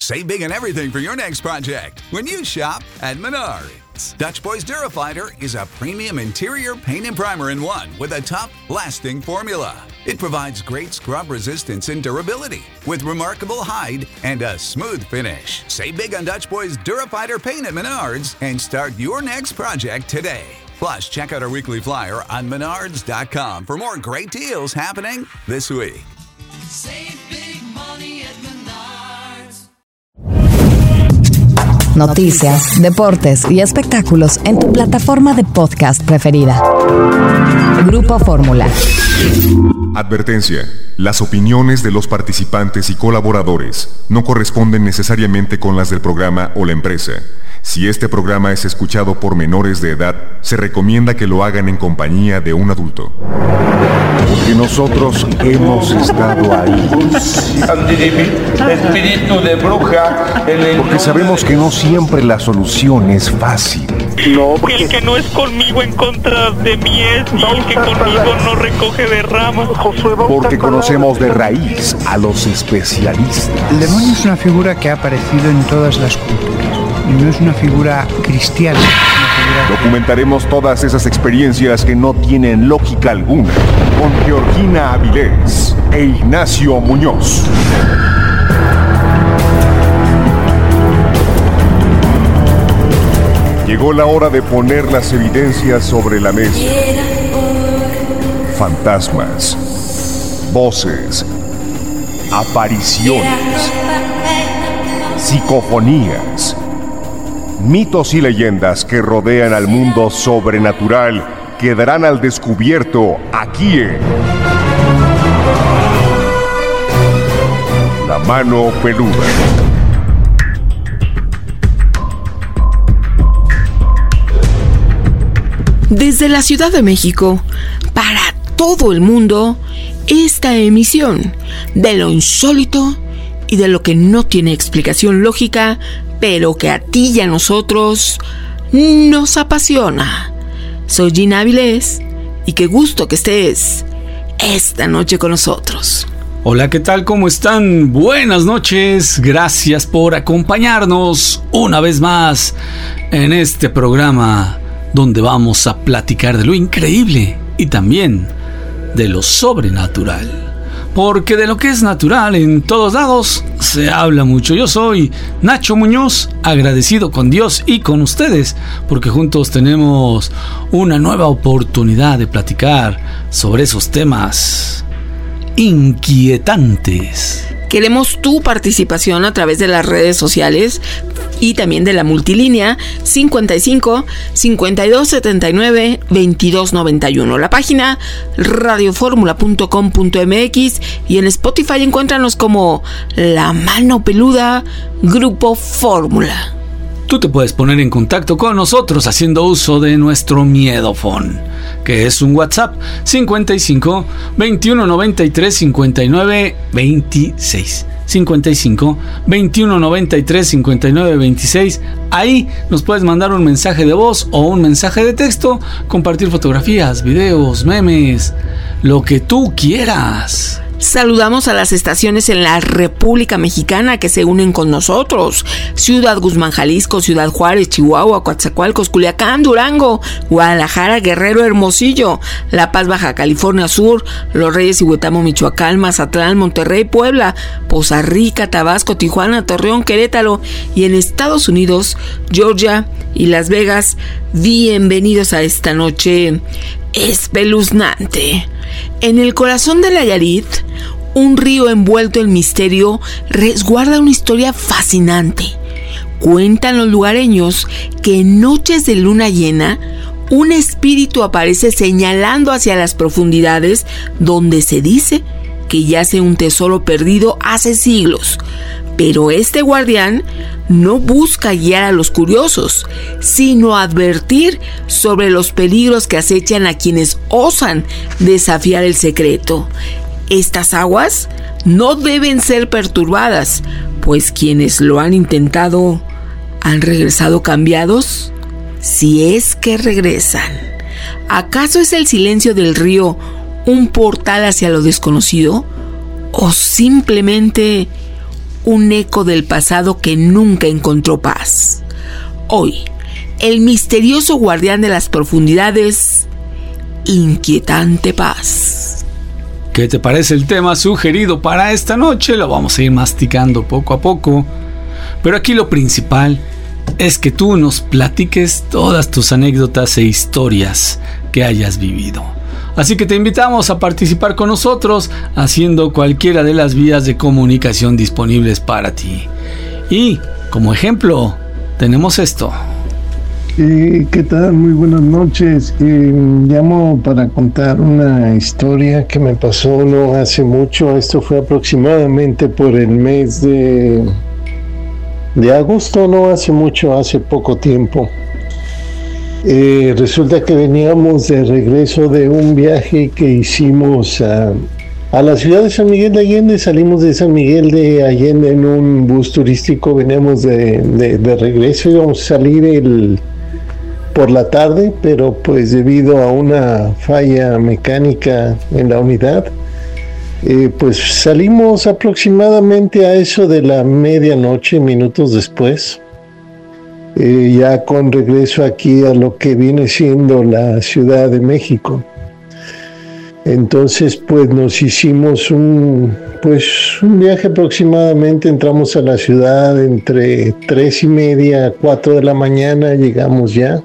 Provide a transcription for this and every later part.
Save big on everything for your next project when you shop at Menards. Dutch Boys Durafighter is a premium interior paint and primer in one with a tough, lasting formula. It provides great scrub resistance and durability with remarkable hide and a smooth finish. Save big on Dutch Boys Durafighter paint at Menards and start your next project today. Plus, check out our weekly flyer on Menards.com for more great deals happening this week. Save big money at Menards. Noticias, deportes y espectáculos en tu plataforma de podcast preferida. Grupo Fórmula. Advertencia. Las opiniones de los participantes y colaboradores no corresponden necesariamente con las del programa o la empresa. Si este programa es escuchado por menores de edad, se recomienda que lo hagan en compañía de un adulto. Porque nosotros hemos estado ahí. Espíritu de bruja. Porque sabemos que no siempre la solución es fácil. No, el que no es conmigo en contra de mí es, y el que conmigo no recoge de ramas. Porque conocemos de raíz a los especialistas. El demonio es una figura que ha aparecido en todas las culturas. Y no es una figura cristiana. Documentaremos todas esas experiencias que no tienen lógica alguna con Georgina Avilés e Ignacio Muñoz. Llegó la hora de poner las evidencias sobre la mesa. Fantasmas, voces, apariciones, psicofonías, mitos y leyendas que rodean al mundo sobrenatural quedarán al descubierto aquí en La Mano Peluda. Desde la Ciudad de México, para todo el mundo, esta emisión de lo insólito y de lo que no tiene explicación lógica, pero que a ti y a nosotros nos apasiona. Soy Gina Avilés y qué gusto que estés esta noche con nosotros. Hola, ¿qué tal? ¿Cómo están? Buenas noches. Gracias por acompañarnos una vez más en este programa donde vamos a platicar de lo increíble y también de lo sobrenatural. Porque de lo que es natural en todos lados se habla mucho. Yo soy Nacho Muñoz, agradecido con Dios y con ustedes, porque juntos tenemos una nueva oportunidad de platicar sobre esos temas inquietantes. Queremos tu participación a través de las redes sociales y también de la multilínea 55 52 79 22 91. La página radioformula.com.mx y en Spotify encuéntranos como La Mano Peluda Grupo Fórmula. Tú te puedes poner en contacto con nosotros haciendo uso de nuestro miedofón, que es un WhatsApp 55 21 93 59 26. 55 21 93 59 26. Ahí nos puedes mandar un mensaje de voz o un mensaje de texto, compartir fotografías, videos, memes, lo que tú quieras. Saludamos a las estaciones en la República Mexicana que se unen con nosotros: Ciudad Guzmán, Jalisco, Ciudad Juárez, Chihuahua, Coatzacoalcos, Culiacán, Durango, Guadalajara, Guerrero, Hermosillo, La Paz, Baja California Sur, Los Reyes y Huetamo, Michoacán, Mazatlán, Monterrey, Puebla, Poza Rica, Tabasco, Tijuana, Torreón, Querétaro y en Estados Unidos, Georgia y Las Vegas. Bienvenidos a esta noche espeluznante. En el corazón de Nayarit, un río envuelto en misterio resguarda una historia fascinante. Cuentan los lugareños que en noches de luna llena, un espíritu aparece señalando hacia las profundidades donde se dice que yace un tesoro perdido hace siglos. Pero este guardián no busca guiar a los curiosos, sino advertir sobre los peligros que acechan a quienes osan desafiar el secreto. Estas aguas no deben ser perturbadas, pues quienes lo han intentado han regresado cambiados, si es que regresan. ¿Acaso es el silencio del río un portal hacia lo desconocido? ¿O simplemente un eco del pasado que nunca encontró paz. Hoy, el misterioso guardián de las profundidades, Inquietante Paz. ¿Qué te parece el tema sugerido para esta noche? Lo vamos a ir masticando poco a poco. Pero aquí lo principal es que tú nos platiques todas tus anécdotas e historias que hayas vivido. Así que te invitamos a participar con nosotros haciendo cualquiera de las vías de comunicación disponibles para ti. Y, como ejemplo, tenemos esto. ¿Qué tal? Muy buenas noches. Llamo para contar una historia que me pasó no hace mucho. Esto fue aproximadamente por el mes de agosto, no hace mucho, hace poco tiempo. Resulta que veníamos de regreso de un viaje que hicimos a la ciudad de San Miguel de Allende. Salimos de San Miguel de Allende en un bus turístico, veníamos de regreso, íbamos a salir por la tarde, pero pues debido a una falla mecánica en la unidad, pues salimos aproximadamente a eso de la medianoche, minutos después, ya con regreso aquí a lo que viene siendo la Ciudad de México. Entonces pues nos hicimos un viaje aproximadamente, entramos a la ciudad entre 3:30, 4 de la mañana, llegamos ya.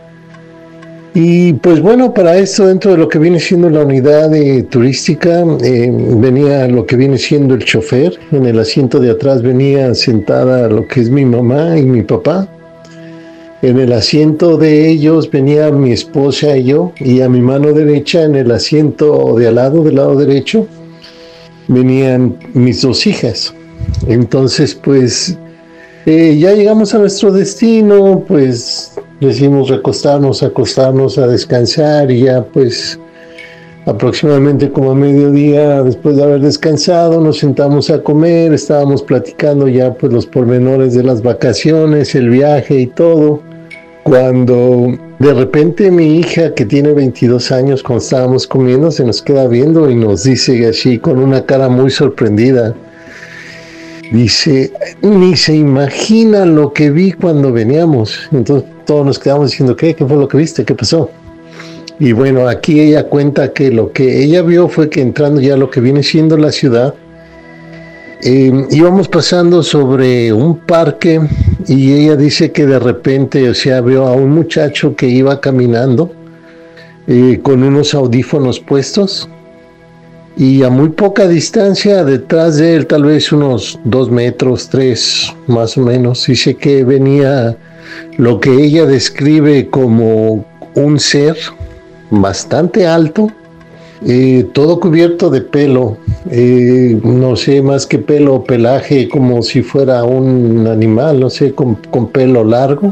Y pues bueno, para esto, dentro de lo que viene siendo la unidad turística, venía lo que viene siendo el chofer. En el asiento de atrás venía sentada lo que es mi mamá y mi papá. En el asiento de ellos venía mi esposa y yo, y a mi mano derecha, en el asiento de al lado, del lado derecho, venían mis dos hijas. Entonces pues ya llegamos a nuestro destino, pues decidimos acostarnos a descansar, y ya pues aproximadamente como a mediodía, después de haber descansado, nos sentamos a comer, estábamos platicando ya pues los pormenores de las vacaciones, el viaje y todo, cuando de repente mi hija, que tiene 22 años, cuando estábamos comiendo, se nos queda viendo y nos dice así con una cara muy sorprendida, dice: ni se imagina lo que vi cuando veníamos. Entonces todos nos quedamos diciendo: ¿qué fue lo que viste? ¿Qué pasó? Y bueno, aquí ella cuenta que lo que ella vio fue que entrando ya a lo que viene siendo la ciudad, íbamos pasando sobre un parque, y ella dice que de repente, vio a un muchacho que iba caminando con unos audífonos puestos, y a muy poca distancia detrás de él, tal vez unos 2 metros, 3 más o menos, dice que venía lo que ella describe como un ser bastante alto, todo cubierto de pelo, no sé, más que pelo o pelaje, como si fuera un animal, no sé, con pelo largo,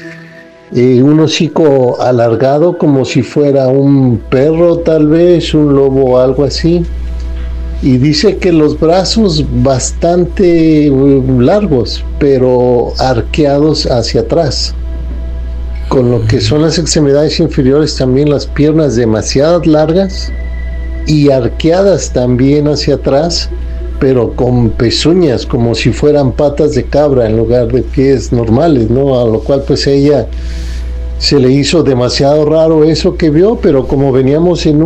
un hocico alargado como si fuera un perro, tal vez un lobo o algo así, y dice que los brazos bastante largos, pero arqueados hacia atrás, con lo que son las extremidades inferiores, también las piernas demasiado largas y arqueadas también hacia atrás, pero con pezuñas, como si fueran patas de cabra en lugar de pies normales, ¿no? A lo cual pues ella se le hizo demasiado raro eso que vio, pero como veníamos en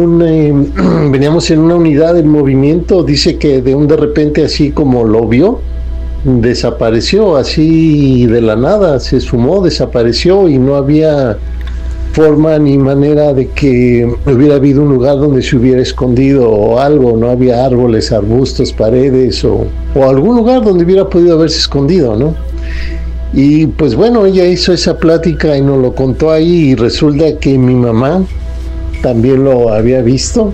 una unidad en movimiento, dice que de repente, así como lo vio, desapareció así de la nada, se sumó, desapareció, y no había forma ni manera de que hubiera habido un lugar donde se hubiera escondido o algo, no había árboles, arbustos, paredes o algún lugar donde hubiera podido haberse escondido, ¿no? Y pues bueno, ella hizo esa plática y nos lo contó ahí, y resulta que mi mamá también lo había visto,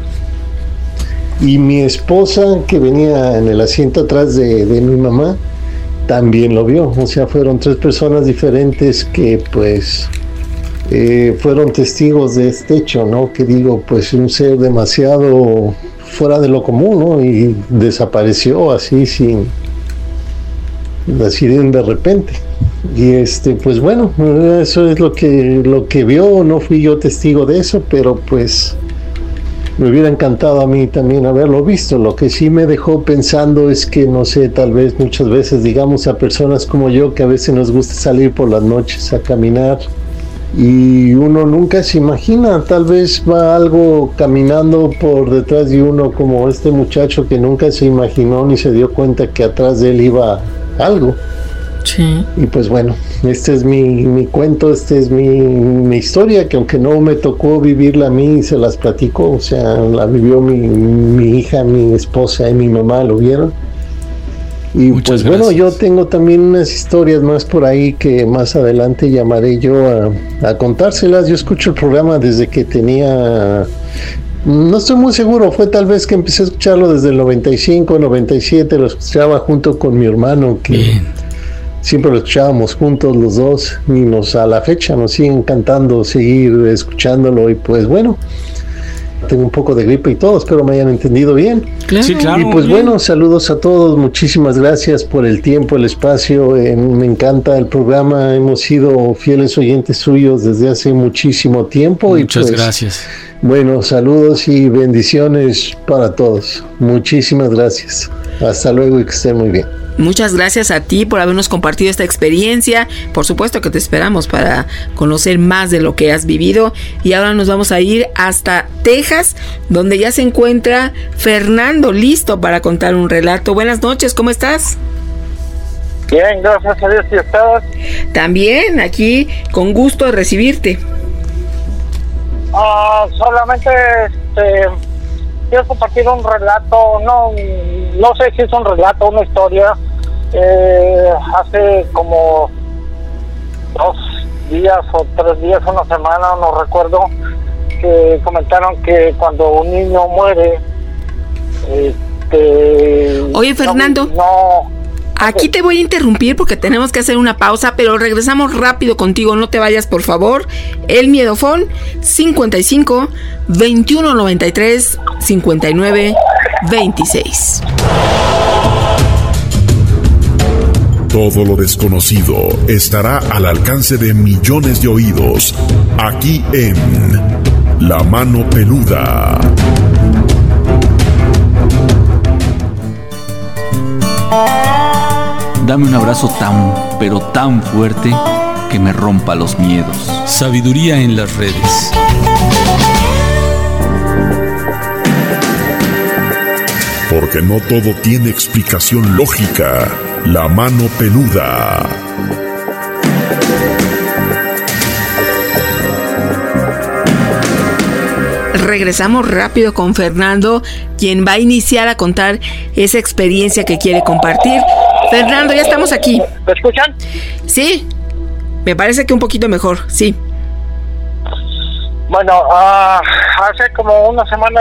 y mi esposa, que venía en el asiento atrás de mi mamá, también lo vio. O sea, fueron 3 personas diferentes que pues fueron testigos de este hecho, ¿no? Que digo, pues un ser demasiado fuera de lo común, ¿no? Y desapareció así de repente. Y pues bueno, eso es lo que vio. No fui yo testigo de eso, pero pues Me hubiera encantado a mí también haberlo visto. Lo que sí me dejó pensando es que, no sé, tal vez muchas veces, digamos, a personas como yo, que a veces nos gusta salir por las noches a caminar, y uno nunca se imagina, tal vez va algo caminando por detrás de uno, como este muchacho que nunca se imaginó ni se dio cuenta que atrás de él iba algo. Sí. Y pues bueno, este es mi cuento, esta es mi historia, que aunque no me tocó vivirla a mí, se las platico, o sea, la vivió mi hija, mi esposa y mi mamá, lo vieron. Y Muchas pues bueno, gracias. yo tengo también unas historias más por ahí que más adelante llamaré yo a contárselas. Yo escucho el programa desde que tenía... No estoy muy seguro, fue tal vez que empecé a escucharlo desde el 95, 97, lo escuchaba junto con mi hermano, que Bien. siempre lo escuchábamos juntos los dos, y a la fecha nos sigue encantando seguir escuchándolo. Y pues bueno, tengo un poco de gripe y todo, espero me hayan entendido bien. Claro. Sí, claro. Y pues bien. bueno, saludos a todos, muchísimas gracias por el tiempo, el espacio, me encanta el programa, hemos sido fieles oyentes suyos desde hace muchísimo tiempo. Muchas y pues, gracias. Bueno, saludos y bendiciones para todos, muchísimas gracias, hasta luego y que estén muy bien. Muchas gracias a ti por habernos compartido esta experiencia. Por supuesto que te esperamos para conocer más de lo que has vivido. Y ahora nos vamos a ir hasta Texas, donde ya se encuentra Fernando, listo para contar un relato. Buenas noches, ¿cómo estás? Bien, gracias a Dios. ¿Y ustedes? También aquí, con gusto de recibirte. Solamente quiero compartir un relato, no sé si es un relato, una historia. Hace como 2 días o 3 días, una semana, no recuerdo, que comentaron que cuando un niño muere, Oye, Fernando, aquí te voy a interrumpir porque tenemos que hacer una pausa, pero regresamos rápido contigo, no te vayas, por favor. El Miedofón 55 21 93 59 26. Todo lo desconocido estará al alcance de millones de oídos, aquí en La Mano Peluda. Dame un abrazo tan, pero tan fuerte que me rompa los miedos. Sabiduría en las redes. Porque no todo tiene explicación lógica. La Mano Peluda. Regresamos rápido con Fernando, quien va a iniciar a contar esa experiencia que quiere compartir. Fernando, ya estamos aquí. ¿Me escuchan? Sí, me parece que un poquito mejor, sí. Bueno, hace como una semana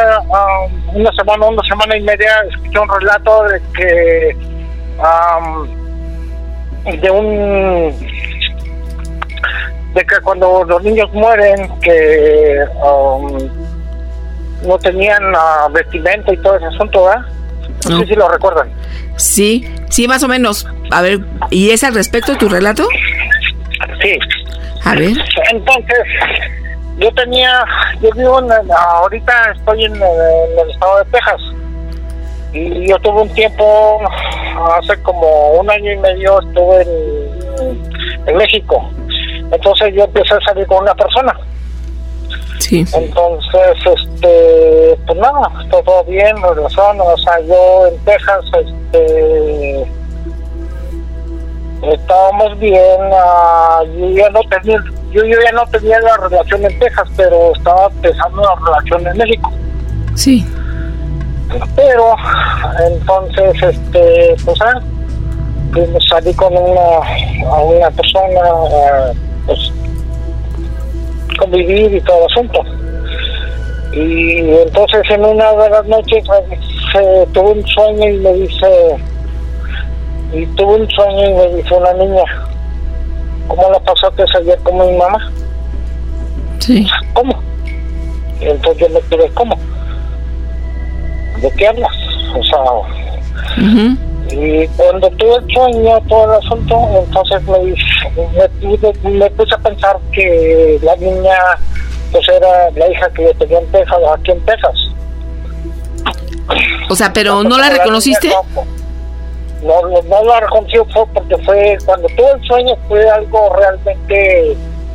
y media escuché un relato de que de que cuando los niños mueren, que no tenían vestimenta y todo ese asunto, ¿verdad? No sé si lo recuerdan. Sí, más o menos. A ver, ¿y es al respecto de tu relato? Sí. A ver. Entonces, yo vivo ahorita estoy en el estado de Texas. Y yo tuve un tiempo, hace como 1 año y medio estuve en México. Entonces yo empecé a salir con una persona. Sí. Entonces, pues nada, todo bien, relación, o sea, yo en Texas, estábamos bien, yo ya no tenía la relación en Texas, pero estaba empezando la relación en México. Sí. Pero, entonces, pues salí con una persona, pues, convivir y todo el asunto. Y entonces en una de las noches tuve un sueño y me dice una niña, ¿cómo la pasaste ayer con mi mamá? Sí. ¿Cómo? Y entonces yo me quedé, ¿cómo? ¿De qué hablas? O sea, y cuando tuve el sueño, todo el asunto, entonces me puse a pensar que la niña pues era la hija que yo tenía en Texas, aquí en Texas. O sea, pero ¿no la reconociste? No la reconocí, porque fue cuando tuve el sueño, fue algo realmente,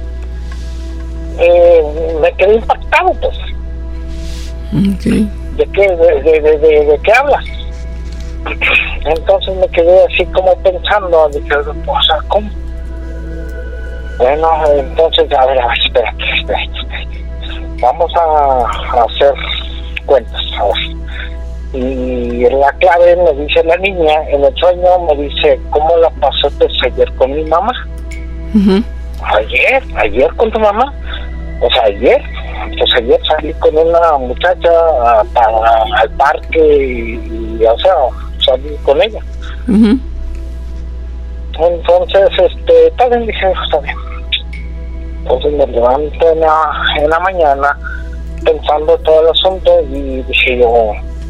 me quedé impactado, pues. Okay. ¿De qué hablas? Entonces me quedé así como pensando, dije, o sea, ¿cómo? Bueno, entonces, a ver, espérate. Vamos a hacer cuentas ahora. Y la clave me dice la niña, en el sueño me dice, ¿cómo la pasaste ayer con mi mamá? Uh-huh. ¿Ayer con tu mamá? O sea, ayer salí con una muchacha al parque y o sea, salí con ella. Uh-huh. Entonces, está bien, dije, está bien. Entonces me levanto en la mañana pensando todo el asunto y dije yo,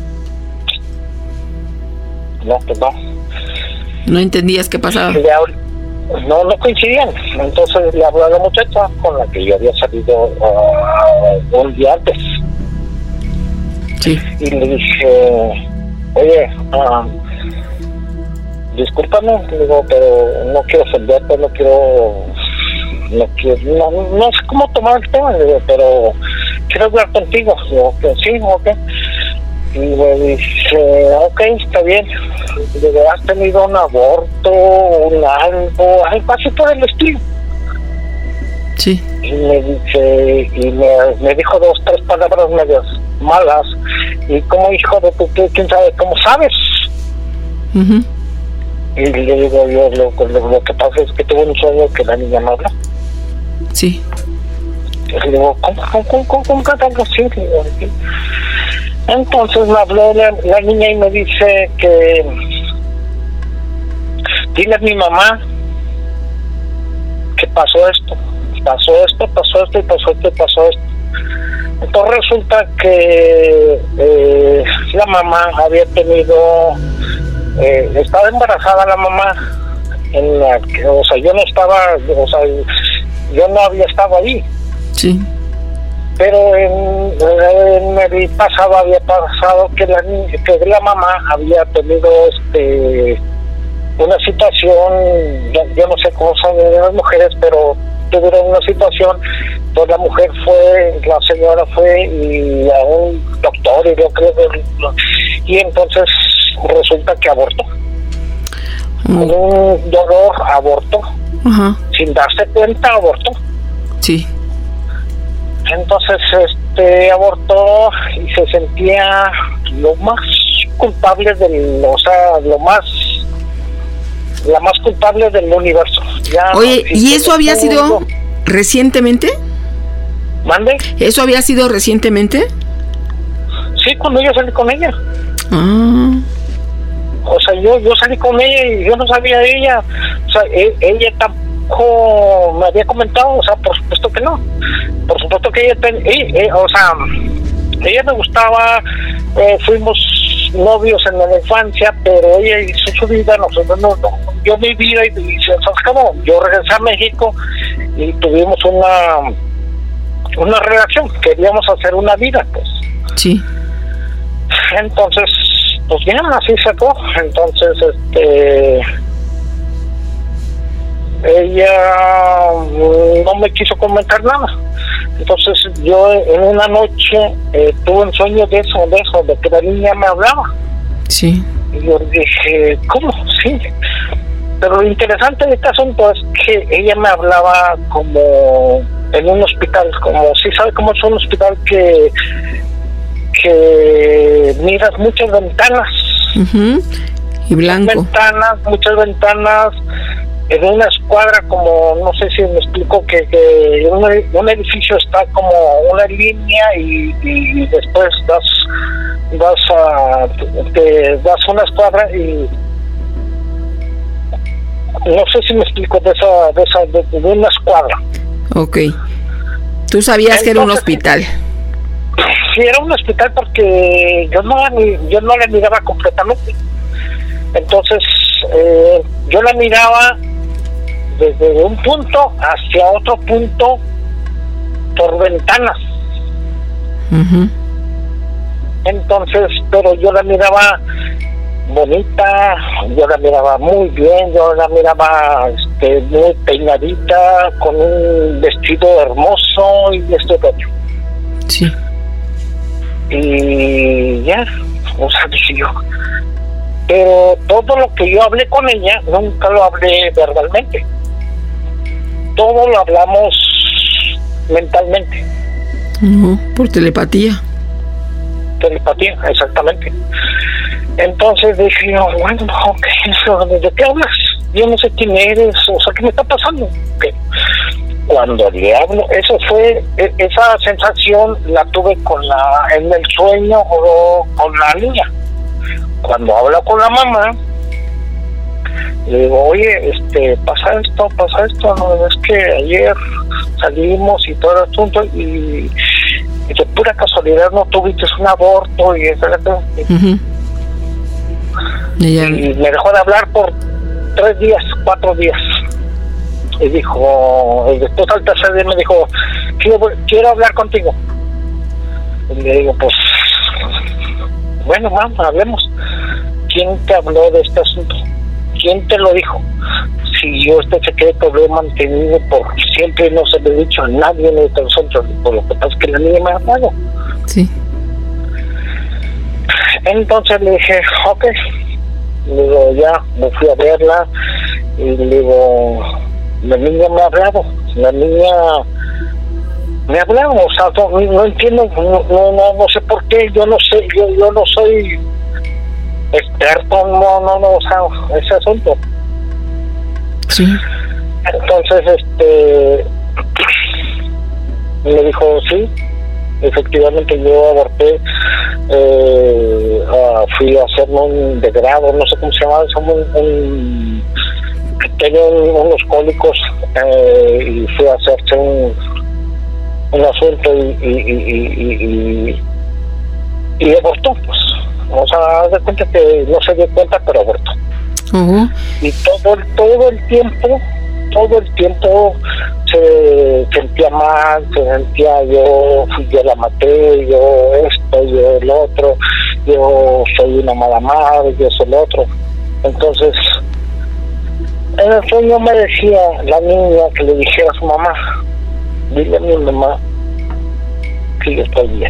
no, pues no. ¿No entendías qué pasaba? No coincidían. Entonces le hablé a la muchacha con la que yo había salido un día antes. Sí. Y le dije, oye, discúlpame, digo, pero no quiero ofenderte, no sé cómo tomar el tema, digo, pero quiero hablar contigo. Digo, que sí, ok. Y me dice, ok, está bien. Digo, ¿has tenido un aborto, algo así por el estilo? Sí. Y me dice, me dijo 2-3 palabras medias malas. Y como hijo de tu, quién sabe cómo sabes. Uh-huh. Y le digo yo, lo que pasa es que tuve un sueño que la niña me habló. Sí. Y le digo, ¿cómo que algo así? Digo, ¿sí? Entonces me habló la niña y me dice que dile a mi mamá que pasó esto. Entonces resulta que la mamá había tenido, estaba embarazada la mamá, o sea, yo no había estado ahí. Sí. Pero en el pasado había pasado que la mamá había tenido una situación, yo no sé cómo son las mujeres, pero tuvieron una situación, pues la señora fue y a un doctor y entonces resulta que abortó. Con un dolor abortó. Uh-huh. Sin darse cuenta abortó. Sí. Entonces abortó y se sentía lo más culpable la más culpable del universo. Ya. Oye, ¿y eso había sido recientemente? ¿Mande? ¿Eso había sido recientemente? Sí, cuando yo salí con ella. Ah. O sea, yo salí con ella y yo no sabía de ella. O sea, ella tampoco me había comentado, o sea, por supuesto que no. Por supuesto que ella me gustaba, fuimos novios en la infancia, pero ella hizo su vida, yo mi vida y se acabó. Yo regresé a México y tuvimos una relación, queríamos hacer una vida, pues. Sí. Entonces, pues bien, así sacó. Entonces, ella no me quiso comentar nada. Entonces yo en una noche tuve un sueño de eso, de que la niña me hablaba. Sí. Y yo dije, ¿cómo? Sí. Pero lo interesante de este asunto es que ella me hablaba como en un hospital, como si sabe cómo es un hospital que miras muchas ventanas. Uh-huh. Y blanco. Muchas ventanas. En una escuadra, como no sé si me explico, que un edificio está como una línea y después das una escuadra y no sé si me explico de una escuadra. Ok. ¿Tú sabías que era un hospital? Sí, era un hospital porque yo no la miraba completamente. Entonces yo la miraba desde un punto hacia otro punto por ventanas. Uh-huh. Entonces, pero yo la miraba bonita, yo la miraba muy bien, yo la miraba muy peinadita, con un vestido hermoso y esto y otro. Sí. Y ya, o sea, dije yo. Pero todo lo que yo hablé con ella, nunca lo hablé verbalmente. Todo lo hablamos mentalmente. Por telepatía. Telepatía, exactamente. Entonces dije yo, bueno, ¿de qué hablas? Yo no sé quién eres, o sea, ¿qué me está pasando? ¿Qué? Cuando le hablo, eso fue, esa sensación la tuve en el sueño o con la niña. Cuando hablo con la mamá, le digo, oye, pasa esto, no, es que ayer salimos y todo el asunto y de pura casualidad no tuviste un aborto y eso. Y me dejó de hablar por 4 días. Y dijo, después al tercer día me dijo, quiero hablar contigo. Y le digo, pues, bueno, mamá, hablemos. ¿Quién te habló de este asunto? ¿Quién te lo dijo? Si yo este secreto lo he mantenido por siempre, no se lo he dicho a nadie en este asunto, por lo que pasa es que la niña me ha hablado. Sí. Entonces le dije, ok. Le digo, ya, me fui a verla y le digo, la niña me ha hablado, o sea, no entiendo, no sé por qué, yo no sé, yo no soy experto, o sea, ese asunto. Sí. Entonces, me dijo, sí, efectivamente yo aborté, fui a hacerme un degrado, no sé cómo se llama, tenía unos cólicos y fui a hacerse un asunto y abortó, pues. O sea, haz de cuenta que no se dio cuenta, pero abortó. Y todo el tiempo se sentía mal, yo la maté, yo esto, yo el otro, yo soy una mala madre, yo soy el otro. Entonces, en el sueño me decía la niña que le dijera a su mamá, dile a mi mamá que yo estoy bien.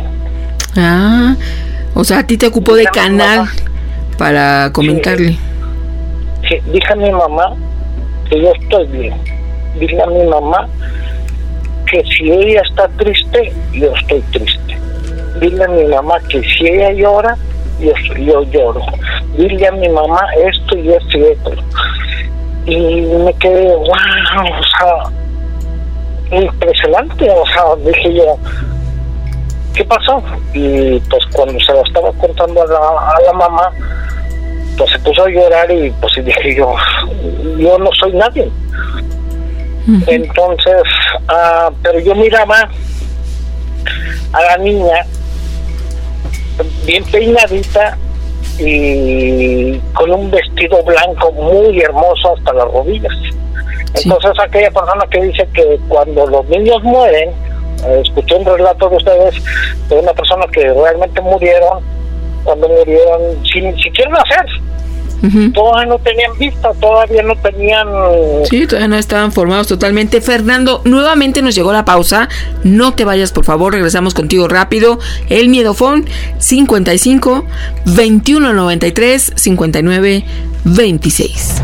O sea, a ti te ocupó de canal para comentarle. Sí, dije a mi mamá que yo estoy bien. Dile a mi mamá que si ella está triste, yo estoy triste. Dile a mi mamá que si ella llora, yo lloro. Dile a mi mamá esto y esto y esto. Y me quedé, wow, o sea, impresionante. O sea, dije yo, ¿qué pasó? Y pues cuando se lo estaba contando a la mamá, pues se puso a llorar y pues dije yo no soy nadie. Entonces, pero yo miraba a la niña bien peinadita y con un vestido blanco muy hermoso hasta las rodillas. Entonces aquella persona que dice que cuando los niños mueren, escuché un relato de ustedes de una persona que realmente murieron, cuando murieron sin siquiera nacer. Todavía no tenían vista, todavía no tenían... Sí, todavía no estaban formados totalmente. Fernando, nuevamente nos llegó la pausa. No te vayas, por favor, regresamos contigo rápido. El Miedofón 55 21 93 59 26.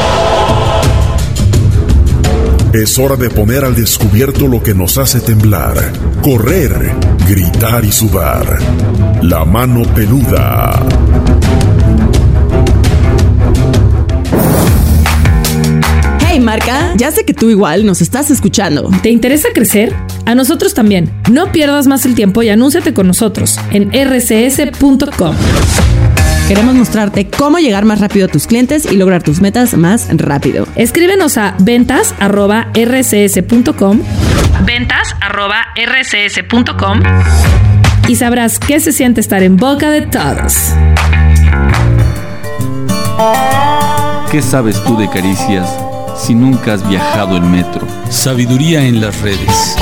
Es hora de poner al descubierto lo que nos hace temblar, correr, gritar y sudar. La mano peluda. Hey marca, ya sé que tú igual nos estás escuchando. ¿Te interesa crecer? A nosotros también. No pierdas más el tiempo y anúnciate con nosotros en rcs.com. Queremos mostrarte cómo llegar más rápido a tus clientes y lograr tus metas más rápido. Escríbenos a ventas@rcs.com y sabrás qué se siente estar en boca de todos. ¿Qué sabes tú de caricias si nunca has viajado en metro? Sabiduría en las redes.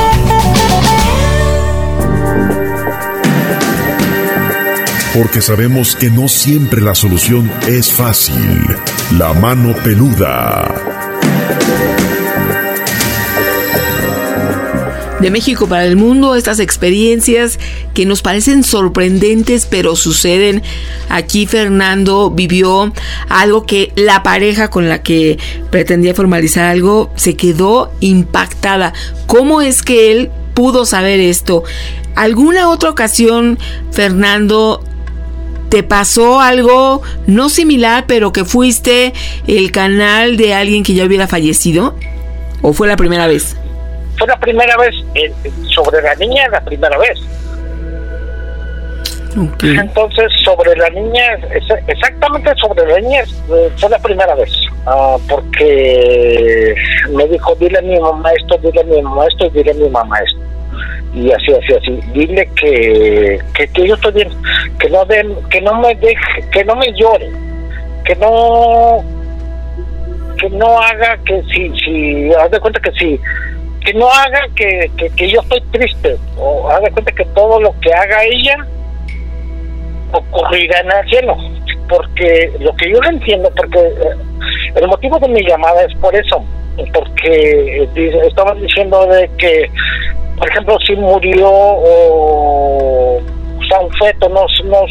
porque sabemos que no siempre la solución es fácil. La mano peluda. De México para el mundo, estas experiencias que nos parecen sorprendentes, pero suceden. Aquí Fernando vivió algo que la pareja con la que pretendía formalizar algo se quedó impactada. ¿Cómo es que él pudo saber esto? ¿Alguna otra ocasión, Fernando, te pasó algo no similar, pero que fuiste el canal de alguien que ya hubiera fallecido? ¿O fue la primera vez? Fue la primera vez, sobre la niña, la primera vez. Okay. Entonces, sobre la niña, exactamente sobre la niña, fue la primera vez. Porque me dijo, dile a mi mamá esto, dile a mi mamá esto, dile a mi mamá esto. Y así. Dile que yo estoy bien, que no me deje, que no me llore, que no haga que si haz de cuenta que no haga que yo estoy triste, o haz de cuenta que todo lo que haga ella ocurrirá en el cielo, porque lo que yo no entiendo, porque el motivo de mi llamada es por eso, porque estaban diciendo de que, por ejemplo, si murió o sea, un feto no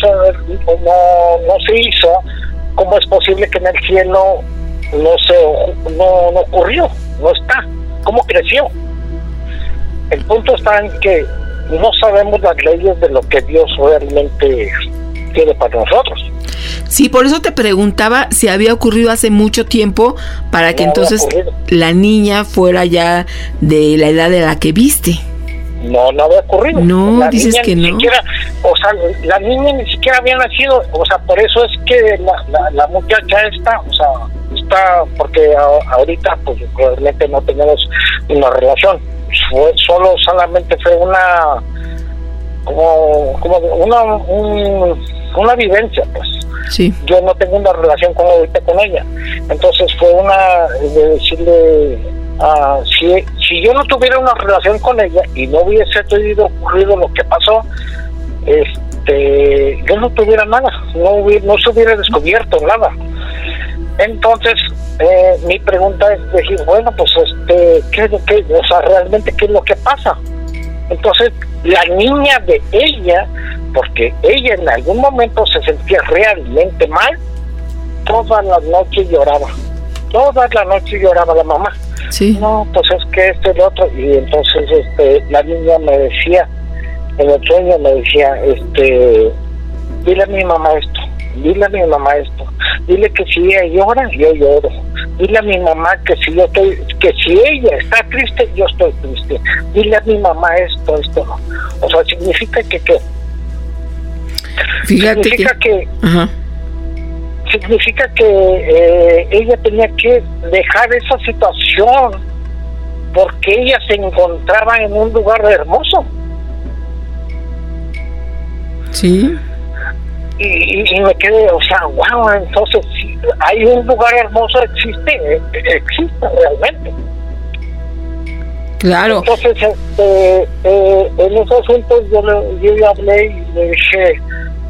se hizo, ¿cómo es posible que en el cielo no ocurrió, no está? ¿Cómo creció? El punto está en que no sabemos las leyes de lo que Dios realmente quiere para nosotros. Sí, por eso te preguntaba si había ocurrido hace mucho tiempo, para que entonces la niña fuera ya de la edad de la que viste. No había ocurrido. No, la dices niña que ni no. Siquiera, o sea, la niña ni siquiera había nacido, o sea, por eso es que la muchacha esta, o sea, está, porque ahorita pues realmente no tenemos una relación, solamente fue una una vivencia, pues. Sí. Yo no tengo una relación ahorita con ella, entonces fue una de decirle, si yo no tuviera una relación con ella y no hubiese ocurrido lo que pasó, yo no tuviera nada, no se hubiera descubierto nada. Entonces mi pregunta es decir, bueno, pues ¿qué es lo que, o sea, realmente qué es lo que pasa? Entonces la niña de ella, porque ella en algún momento se sentía realmente mal, todas las noches lloraba la mamá. Sí. No, pues es que esto y lo otro, y entonces la niña me decía, en el sueño me decía, dile a mi mamá esto, dile que si ella llora, yo lloro, dile a mi mamá que si ella está triste, yo estoy triste, dile a mi mamá esto, o sea, significa que fíjate significa que ella tenía que dejar esa situación porque ella se encontraba en un lugar hermoso. Sí. Y me quedé, o sea, wow, entonces si hay un lugar hermoso, existe realmente. Claro. Entonces, en ese asunto yo le hablé y le dije,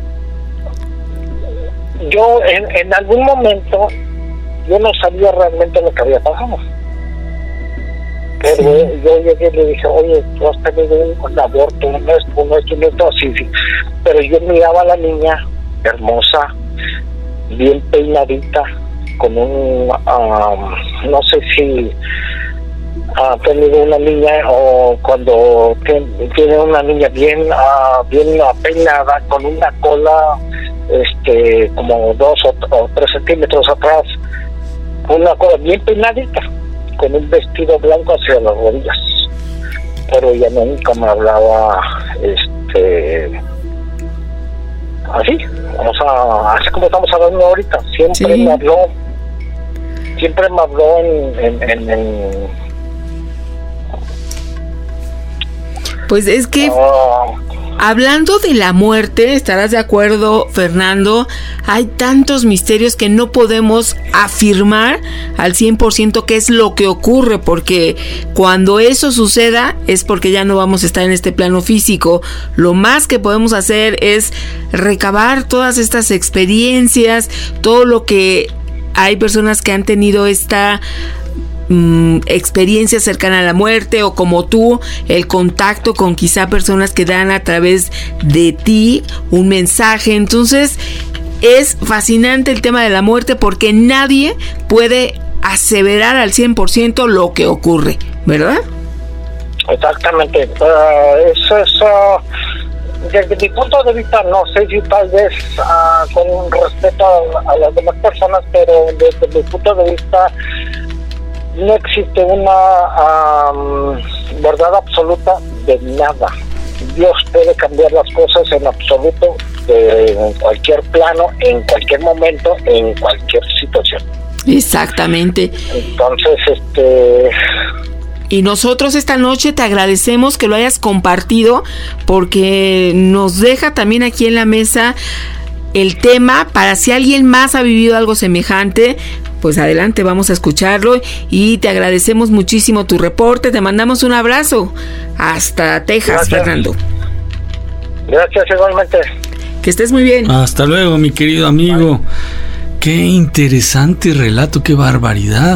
yo en algún momento yo no sabía realmente lo que había pasado, pero sí. Yo llegué y le dije, oye, tú has tenido un aborto, esto, así, pero yo miraba a la niña hermosa, bien peinadita, con un no sé si ha tenido una niña o cuando tiene una niña bien peinada, con una cola como 2 o 3 centímetros atrás, una cola bien peinadita, con un vestido blanco hacia las rodillas, pero ella nunca me hablaba así, o sea, así como estamos hablando ahorita. Siempre me habló en pues es que Hablando de la muerte, estarás de acuerdo, Fernando, hay tantos misterios que no podemos afirmar al 100% qué es lo que ocurre, porque cuando eso suceda es porque ya no vamos a estar en este plano físico. Lo más que podemos hacer es recabar todas estas experiencias, todo lo que hay personas que han tenido esta experiencia cercana a la muerte, o como tú, el contacto con quizá personas que dan a través de ti un mensaje. Entonces es fascinante el tema de la muerte, porque nadie puede aseverar al 100% lo que ocurre, ¿verdad? Exactamente. Desde mi punto de vista, no sé si tal vez con respeto a las demás personas, pero desde mi punto de vista no existe una verdad absoluta de nada. Dios puede cambiar las cosas en absoluto, en cualquier plano, en cualquier momento, en cualquier situación. Exactamente. Entonces, y nosotros esta noche te agradecemos que lo hayas compartido, porque nos deja también aquí en la mesa el tema para si alguien más ha vivido algo semejante. Pues adelante, vamos a escucharlo, y te agradecemos muchísimo tu reporte. Te mandamos un abrazo hasta Texas. Gracias, Fernando. Gracias, igualmente. Que estés muy bien. Hasta luego, mi querido amigo. Bye. Qué interesante relato, qué barbaridad.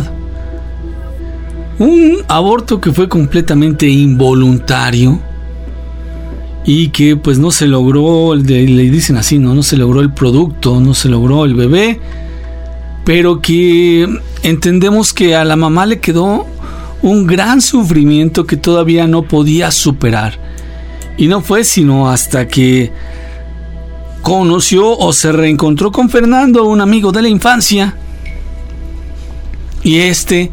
Un aborto que fue completamente involuntario y que pues no se logró, le dicen así, no se logró el producto, no se logró el bebé, pero que entendemos que a la mamá le quedó un gran sufrimiento que todavía no podía superar. Y no fue sino hasta que conoció o se reencontró con Fernando, un amigo de la infancia, y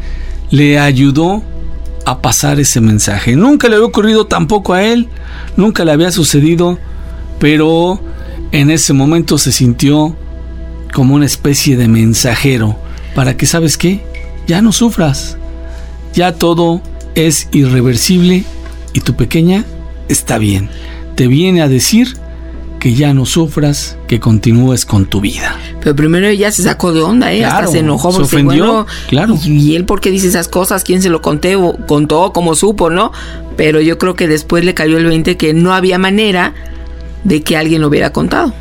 le ayudó a pasar ese mensaje. Nunca le había ocurrido tampoco a él, nunca le había sucedido, pero en ese momento se sintió como una especie de mensajero para que, ¿sabes qué? Ya no sufras, ya todo es irreversible y tu pequeña está bien. Te viene a decir que ya no sufras, que continúes con tu vida. Pero primero ella se sacó de onda, claro, hasta se enojó, se ofendió, bueno, claro. Y él, ¿por qué dice esas cosas? ¿Quién se lo contó? ¿Cómo supo, no? Pero yo creo que después le cayó el 20 que no había manera de que alguien lo hubiera contado.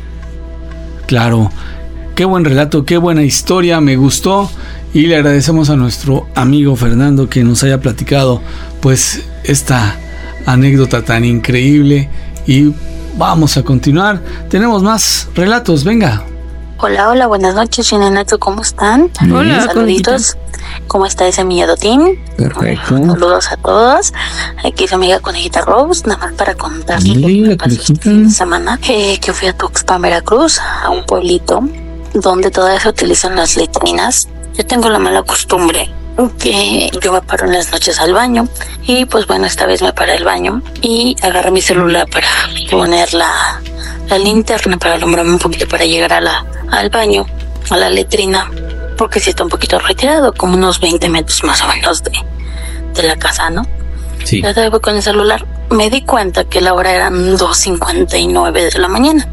Claro. Qué buen relato, qué buena historia, me gustó, y le agradecemos a nuestro amigo Fernando que nos haya platicado pues esta anécdota tan increíble. Y vamos a continuar, tenemos más relatos, venga. Hola, buenas noches, Nacho, ¿cómo están? Hola, saluditos. ¿Cómo está ese Milladotín? Perfecto. Saludos a todos. Aquí su amiga Conejita Rose, nada más para contarles lo que me pasó este fin de semana. Que fui a Tuxpan, Veracruz, a un pueblito donde todavía se utilizan las letrinas. Yo tengo la mala costumbre que yo me paro en las noches al baño, y pues bueno, esta vez me paré al baño y agarré mi celular para poner la linterna, para alumbrarme un poquito para llegar al baño, a la letrina, porque sí está un poquito retirado, como unos 20 metros más o menos de la casa, ¿no? Sí. Ya voy con el celular, me di cuenta que la hora eran 2:59 de la mañana.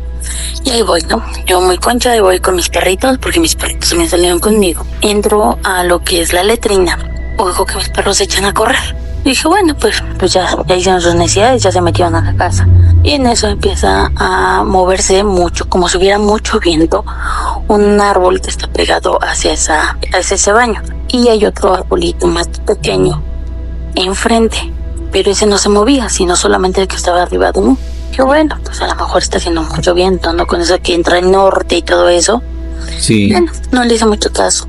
Y ahí voy, ¿no? Yo muy concha, y voy con mis perritos, porque mis perritos me salieron conmigo. Entro a lo que es la letrina, oigo que mis perros se echan a correr. Y dije, bueno, pues ya hicieron sus necesidades, ya se metieron a la casa. Y en eso empieza a moverse mucho, como si hubiera mucho viento, un árbol que está pegado hacia ese baño. Y hay otro arbolito más pequeño enfrente, pero ese no se movía, sino solamente el que estaba arriba de uno. Que bueno, pues a lo mejor está haciendo mucho viento, ¿no? Con eso que entra el norte y todo eso. Sí. Bueno, no le hice mucho caso.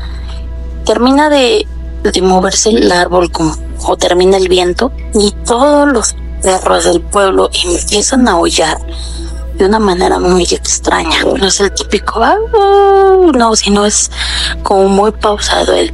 Termina de moverse el árbol o termina el viento, y todos los perros del pueblo empiezan a aullar de una manera muy extraña. No es el típico no, sino es como muy pausado el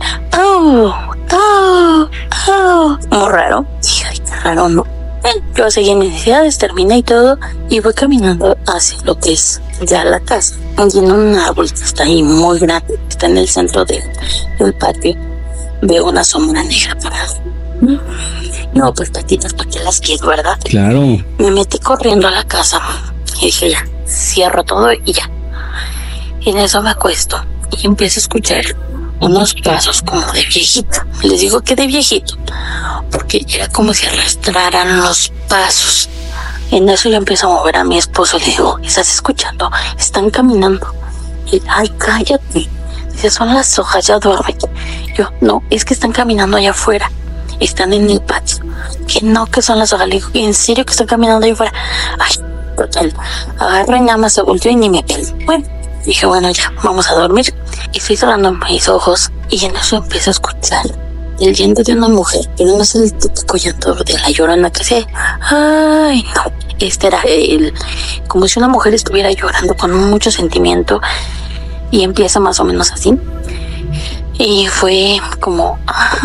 muy raro. Ay, qué raro, ¿no? Yo seguí mis necesidades, terminé y todo, y voy caminando hacia lo que es ya la casa. Y en un árbol que está ahí muy grande, que está en el centro del patio, veo una sombra negra parada. No, pues patitas, ¿para qué las quiero, verdad? Claro. Me metí corriendo a la casa y dije, ya, cierro todo y ya. Y en eso me acuesto y empiezo a escuchar unos pasos como de viejito. Les digo que de viejito, porque era como si arrastraran los pasos. En eso yo empiezo a mover a mi esposo. Le digo, ¿estás escuchando? Están caminando. Y, ay, cállate. Dice, son las hojas, ya duérmete. Yo, no, es que están caminando allá afuera. Están en el patio. Que no, que son las hojas. Le digo, ¿en serio que están caminando allá afuera? Ay, total. Agarro y nada más se volteó y ni me peló. Bueno, dije, bueno, ya, vamos a dormir. Y estoy cerrando mis ojos y en eso empiezo a escuchar el llanto de una mujer, pero no es el típico llanto de la Llorona que se... Ay, no. Este era como si una mujer estuviera llorando con mucho sentimiento y empieza más o menos así. Y fue como...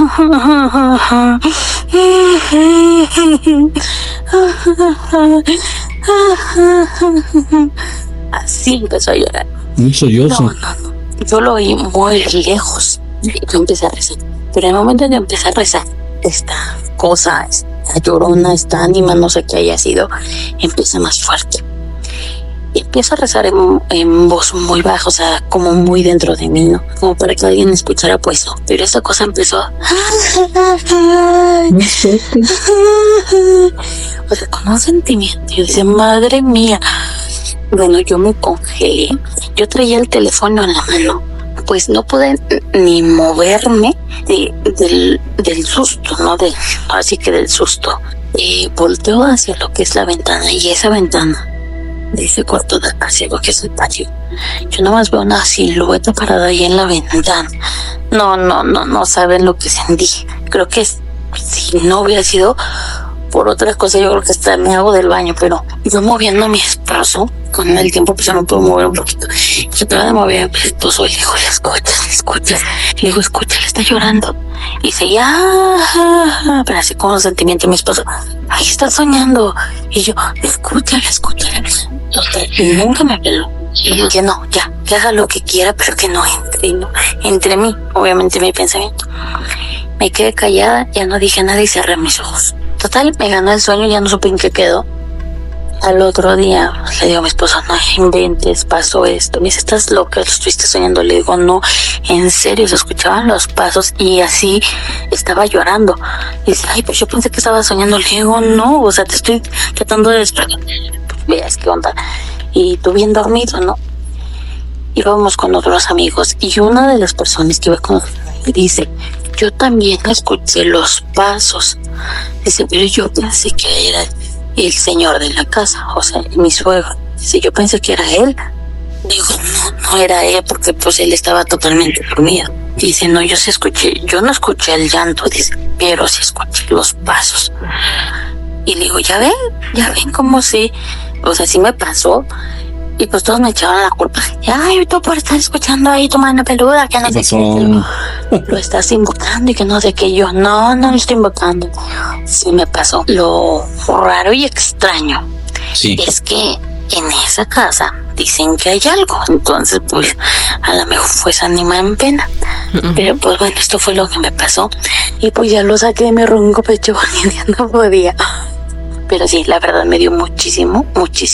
Así empezó a llorar. Muy sollozo. No. Yo lo oí muy lejos. Yo empecé a rezar. Pero en el momento de empezar a rezar, esta cosa, esta Llorona, esta ánima, no sé qué haya sido, empieza más fuerte. Y empiezo a rezar en voz muy baja, o sea, como muy dentro de mí, ¿no? Como para que alguien escuchara, pues no. Pero esta cosa empezó a... O sea, con un sentimiento. Yo decía, madre mía. Bueno, yo me congelé. Yo traía el teléfono en la mano. Pues no pude ni moverme del susto, ¿no? Así que del susto. Volteo hacia lo que es la ventana y esa ventana de ese cuarto hacia lo que es el patio. Yo nada más veo una silueta parada ahí en la ventana. No saben lo que sentí. Creo que si no hubiera sido por otra cosa, yo creo que hasta me hago del baño, pero yo moviendo a mi esposo, con el tiempo pues ya me puedo mover un poquito. Yo trataba de mover a mi esposo y le digo, ¿escuchas? Le digo, escúchale, está llorando. Y dice, ya, pero así con un sentimiento, mi esposo, ay, está soñando. Y yo, escúchale. Y nunca me peló. Y yo, que no, ya, que haga lo que quiera, pero que no entre mí, obviamente mi pensamiento. Me quedé callada, ya no dije nada y cerré mis ojos. Total, me ganó el sueño, ya no supe en qué quedó. Al otro día le digo a mi esposo, no inventes, pasó esto. Me dice, ¿estás loca? ¿Lo estuviste soñando? Le digo, no, en serio, se escuchaban los pasos y así estaba llorando. Y dice, ay, pues yo pensé que estaba soñando. Le digo, no, o sea, te estoy tratando de despertar. Veas qué onda. Y tú bien dormido, ¿no? Íbamos con otros amigos y una de las personas que iba con nosotros dice, yo también escuché los pasos. Dice, pero yo pensé que era el señor de la casa, o sea, mi suegro. Dice, yo pensé que era él. Digo, no era él, porque pues él estaba totalmente dormido. Dice, no, yo no escuché el llanto, dice, pero sí escuché los pasos. Y le digo, ya ven como si, o sea, sí me pasó. Y pues todos me echaban la culpa. Ay, tú por estar escuchando ahí tu mano peluda, que no sé qué. Lo estás invocando y que no sé qué. Yo, no lo estoy invocando. Sí me pasó. Lo raro y extraño es que en esa casa dicen que hay algo. Entonces, pues, a lo mejor fue esa ánima en pena. Pero pues bueno, esto fue lo que me pasó. Y pues ya lo saqué de mi ronco pecho porque ya no podía. Pero sí, la verdad me dio muchísimo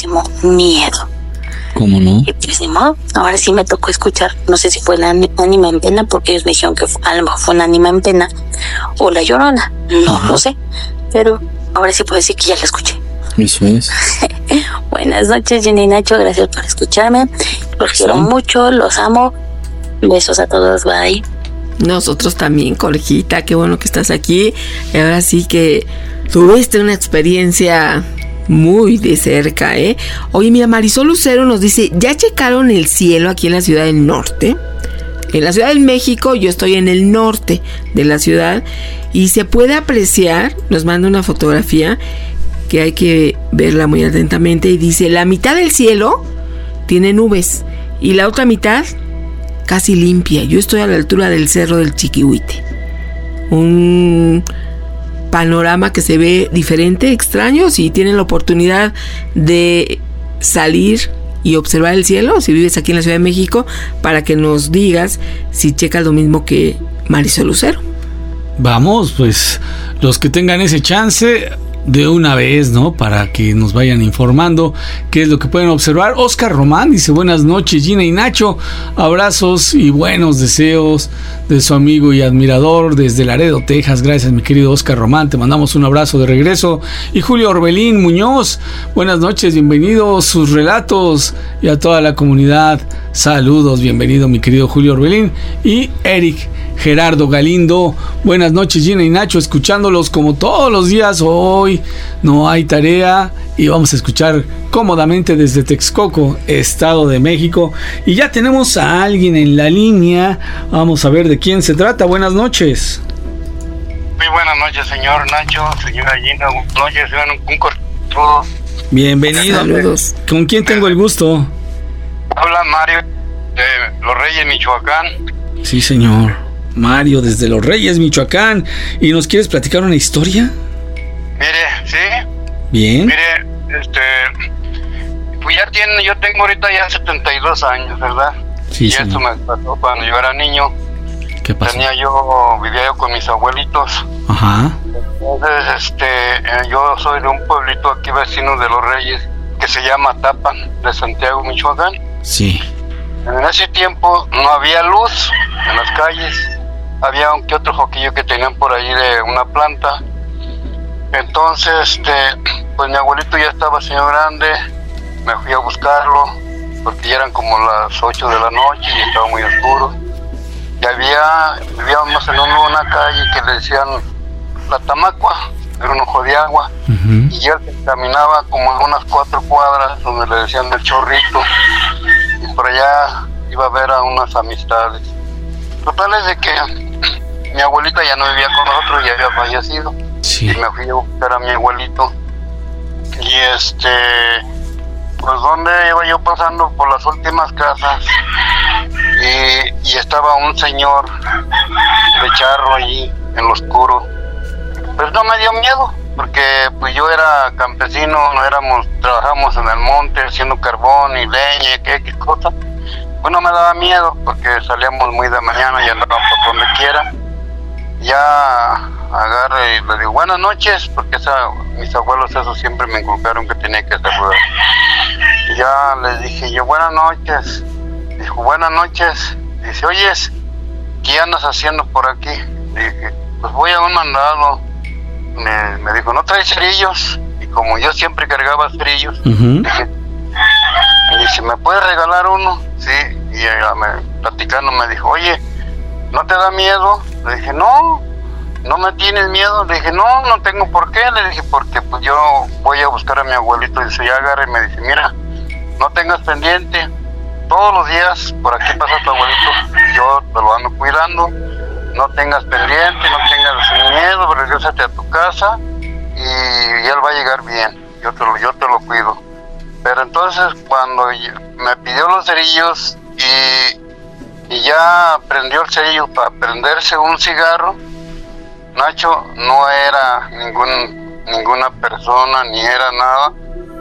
miedo. ¿Cómo no? Y pues ni modo, ahora sí me tocó escuchar, no sé si fue la ánima en pena, porque ellos me dijeron que a lo mejor fue una ánima en pena, o la Llorona, no lo sé, pero ahora sí puedo decir que ya la escuché. Eso es. Buenas noches, Jenny y Nacho, gracias por escucharme, los quiero mucho, los amo, besos a todos, bye. Nosotros también, Corjita, qué bueno que estás aquí, y ahora sí que tuviste una experiencia muy de cerca, ¿eh? Oye, mira, Marisol Lucero nos dice, ¿ya checaron el cielo aquí en la Ciudad del Norte? En la Ciudad de México, yo estoy en el norte de la ciudad y se puede apreciar, nos manda una fotografía que hay que verla muy atentamente y dice, la mitad del cielo tiene nubes y la otra mitad casi limpia. Yo estoy a la altura del Cerro del Chiquihuite. Un panorama que se ve diferente, extraño. Si tienen la oportunidad de salir y observar el cielo, si vives aquí en la Ciudad de México, para que nos digas si checas lo mismo que Marisol Lucero. Vamos, pues los que tengan ese chance de una vez, ¿no? Para que nos vayan informando qué es lo que pueden observar. Oscar Román dice: buenas noches, Gina y Nacho. Abrazos y buenos deseos de su amigo y admirador desde Laredo, Texas. Gracias, mi querido Oscar Román. Te mandamos un abrazo de regreso. Y Julio Orbelín Muñoz: buenas noches, bienvenidos sus relatos y a toda la comunidad. Saludos, bienvenido, mi querido Julio Orbelín. Y Eric Gerardo Galindo: buenas noches, Gina y Nacho, escuchándolos como todos los días. Hoy no hay tarea y vamos a escuchar cómodamente desde Texcoco, Estado de México. Y ya tenemos a alguien en la línea. Vamos a ver de quién se trata. Buenas noches. Muy buenas noches, señor Nacho, señora Gina. Buenas noches, un corto. Bienvenido. Saludos. ¿Con quién tengo el gusto? Habla Mario de Los Reyes, Michoacán. Sí, señor. Mario desde Los Reyes, Michoacán. ¿Y nos quieres platicar una historia? Mire, ¿sí? Bien. Mire, pues yo tengo ahorita ya 72 años, ¿verdad? Sí, y señor. esto me pasó cuando yo era niño. ¿Qué pasó? Vivía yo con mis abuelitos. Ajá. Entonces, yo soy de un pueblito aquí vecino de Los Reyes que se llama Tapan, de Santiago, Michoacán. Sí. En ese tiempo no había luz en las calles. Había un que otro foquillo que tenían por ahí de una planta. Entonces, pues mi abuelito ya estaba señor grande. Me fui a buscarlo porque ya eran como las 8 de la noche y estaba muy oscuro. Y vivíamos en una calle que le decían La Tamacua, era un ojo de agua. Uh-huh. Y él caminaba como en unas 4 cuadras donde le decían El Chorrito. Y por allá iba a ver a unas amistades. Total es de que mi abuelita ya no vivía con nosotros, ya había fallecido. Sí. Y me fui a buscar a mi abuelito. Y pues donde iba yo pasando por las últimas casas y estaba un señor de charro allí en lo oscuro. Pues no me dio miedo, porque pues yo era campesino, trabajamos en el monte haciendo carbón y leña, qué cosa. Pues no me daba miedo, porque salíamos muy de mañana y andábamos por donde quiera. Ya agarré y le digo buenas noches, porque mis abuelos eso siempre me inculcaron que tenía que saludar. Y ya les dije yo buenas noches. Dijo buenas noches. Dice, oyes, ¿qué andas haciendo por aquí? Dije, pues voy a un mandado. Me dijo, ¿no traes cerillos? Y como yo siempre cargaba cerillos, uh-huh. Dice, ¿me puedes regalar uno? Sí. Y ella platicando me dijo, oye, ¿no te da miedo? Le dije, no me tienes miedo. Le dije, no tengo por qué. Le dije, porque pues yo voy a buscar a mi abuelito. Dice, ya agarra y me dice, mira, no tengas pendiente. Todos los días por aquí pasa tu abuelito. Yo te lo ando cuidando. No tengas pendiente, no tengas miedo. Regrésate a tu casa y él va a llegar bien. Yo te lo cuido. Pero entonces cuando me pidió los cerillos y ya prendió el cerillo para prenderse un cigarro, Nacho, no era ninguna persona ni era nada,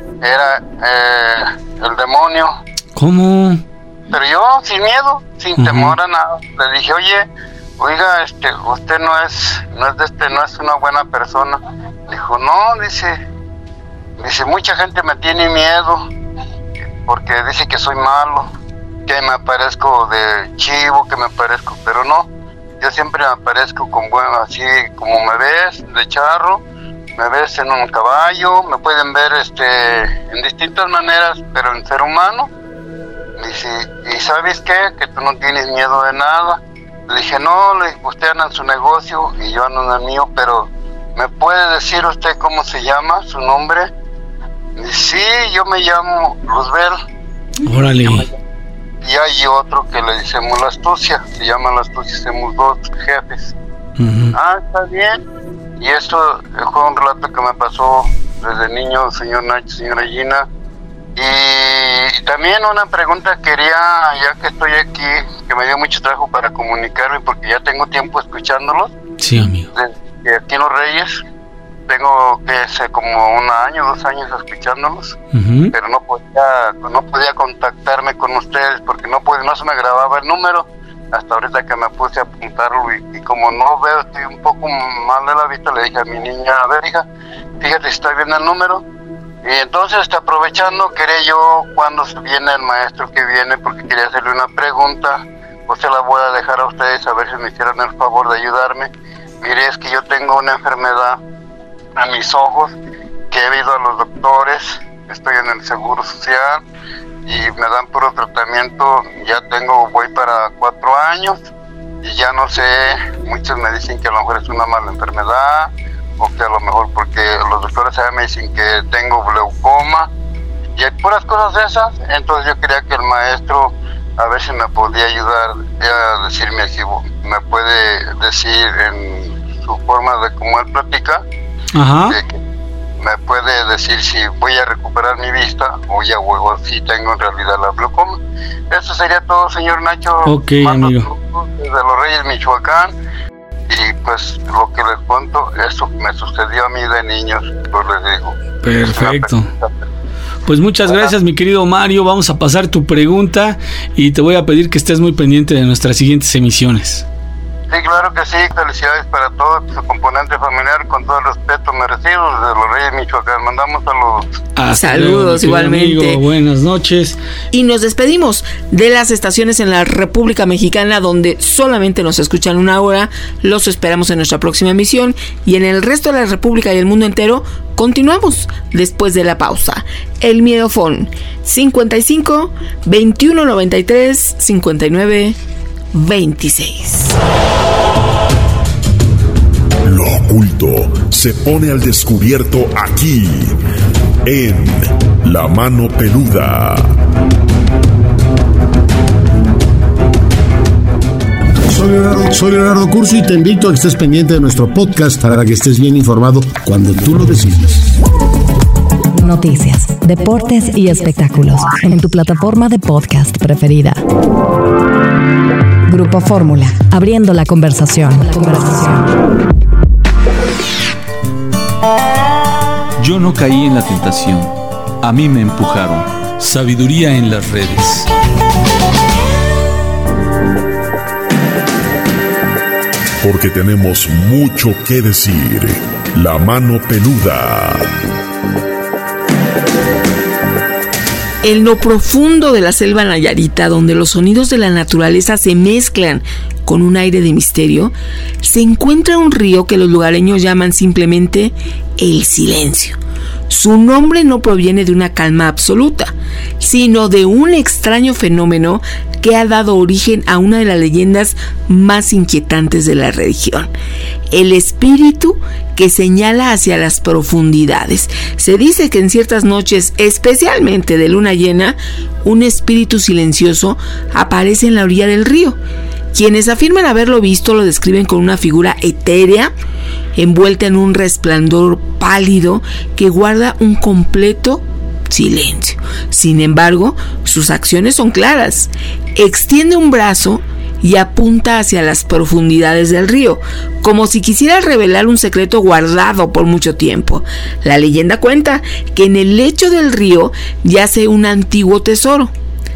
era el demonio. ¿Cómo? Pero yo sin miedo, sin uh-huh. temor a nada, le dije, oiga, usted no es una buena persona. Dijo, no, dice, mucha gente me tiene miedo porque dice que soy malo, que me aparezco de chivo, que me aparezco, pero no, yo siempre me aparezco así como me ves, de charro, me ves en un caballo, me pueden ver en distintas maneras, pero en ser humano. Dice, ¿y sabes qué? Que tú no tienes miedo de nada. Le dije, no, usted anda en su negocio y yo ando en el mío, pero ¿me puede decir usted cómo se llama, su nombre? Dice, sí, yo me llamo Luzbel. Órale. Y hay otro que le decimos La Astucia, se llama La Astucia, somos 2 jefes. Uh-huh. Ah, está bien. Y esto fue un relato que me pasó desde niño, señor Nacho, señora Gina. Y también una pregunta quería, ya que estoy aquí, que me dio mucho trabajo para comunicarme, porque ya tengo tiempo escuchándolos. Sí, amigo. Desde aquí en Los Reyes, tengo que ser como 1 año, 2 años escuchándolos, uh-huh. pero no podía contactarme con ustedes porque no se me grababa el número. hasta ahorita que me puse a apuntarlo y como no veo, estoy un poco mal de la vista, le dije a mi niña, a ver hija, fíjate si está bien el número. Y entonces, aprovechando, quería yo, cuando viene el maestro que viene, porque quería hacerle una pregunta, pues se la voy a dejar a ustedes a ver si me hicieran el favor de ayudarme. Mire, es que yo tengo una enfermedad a mis ojos, que he ido a los doctores, estoy en el Seguro Social y me dan puro tratamiento, voy para 4 años y ya no sé, muchos me dicen que a lo mejor es una mala enfermedad o que a lo mejor porque los doctores me dicen que tengo glaucoma y hay puras cosas de esas. Entonces yo quería que el maestro a ver si me podía ayudar a decirme si me puede decir en su forma de cómo él platica. Ajá. Me puede decir si voy a recuperar mi vista o si tengo en realidad la glaucoma. Eso sería todo, señor Nacho. Ok, amigo. De los Reyes, Michoacán. Y pues lo que les cuento, eso me sucedió a mí de niños, pues les digo. Perfecto. Pues muchas gracias, mi querido Mario. Vamos a pasar tu pregunta y te voy a pedir que estés muy pendiente de nuestras siguientes emisiones. Sí, claro que sí. Felicidades para todo su componente familiar, con todo el respeto merecido desde los Reyes, Michoacán. Mandamos saludos. Saludos, igualmente. Amigo, buenas noches. Y nos despedimos de las estaciones en la República Mexicana, donde solamente nos escuchan 1 hora. Los esperamos en nuestra próxima emisión. Y en el resto de la República y el mundo entero, continuamos después de la pausa. El Miedofón 55 21 93 59 26. Lo oculto se pone al descubierto aquí, en La Mano Peluda. Soy Leonardo Curso y te invito a que estés pendiente de nuestro podcast para que estés bien informado cuando tú lo decidas. Noticias, deportes y espectáculos en tu plataforma de podcast preferida. Grupo Fórmula, abriendo la conversación. Yo no caí en la tentación, a mí me empujaron. Sabiduría en las redes. Porque tenemos mucho que decir. La Mano Peluda. En lo profundo de la selva nayarita, donde los sonidos de la naturaleza se mezclan con un aire de misterio, se encuentra un río que los lugareños llaman simplemente el silencio. Su nombre no proviene de una calma absoluta, sino de un extraño fenómeno que ha dado origen a una de las leyendas más inquietantes de la región: el espíritu que señala hacia las profundidades. Se dice que en ciertas noches, especialmente de luna llena, un espíritu silencioso aparece en la orilla del río. Quienes afirman haberlo visto lo describen con una figura etérea, envuelta en un resplandor pálido que guarda un completo silencio. Sin embargo, sus acciones son claras. Extiende un brazo y apunta hacia las profundidades del río, como si quisiera revelar un secreto guardado por mucho tiempo. La leyenda cuenta que en el lecho del río yace un antiguo tesoro.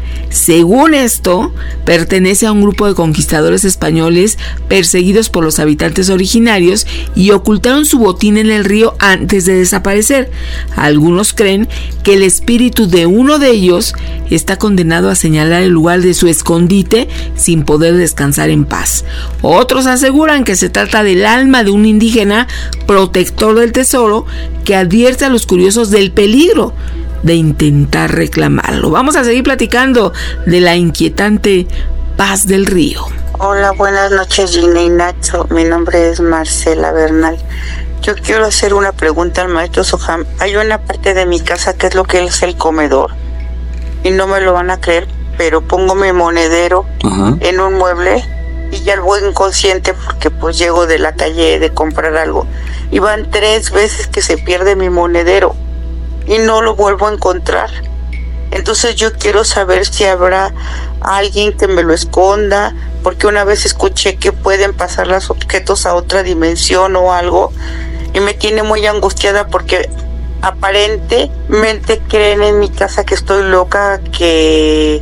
Según esto, pertenece a un grupo de conquistadores españoles perseguidos por los habitantes originarios y ocultaron su botín en el río antes de desaparecer. Algunos creen que el espíritu de uno de ellos está condenado a señalar el lugar de su escondite sin poder descansar en paz. Otros aseguran que se trata del alma de un indígena protector del tesoro que advierte a los curiosos del peligro de intentar reclamarlo. Vamos a seguir platicando de la inquietante paz del río. Hola, buenas noches, Gina y Nacho. Mi nombre es Marcela Bernal. Yo quiero hacer una pregunta al maestro Soham. Hay una parte de mi casa que es lo que es el comedor, y no me lo van a creer, pero pongo mi monedero en un mueble y ya voy inconsciente porque pues llego de la calle de comprar algo y van 3 veces que se pierde mi monedero y no lo vuelvo a encontrar. Entonces yo quiero saber si habrá alguien que me lo esconda, porque una vez escuché que pueden pasar los objetos a otra dimensión o algo, y me tiene muy angustiada porque aparentemente creen en mi casa que estoy loca, que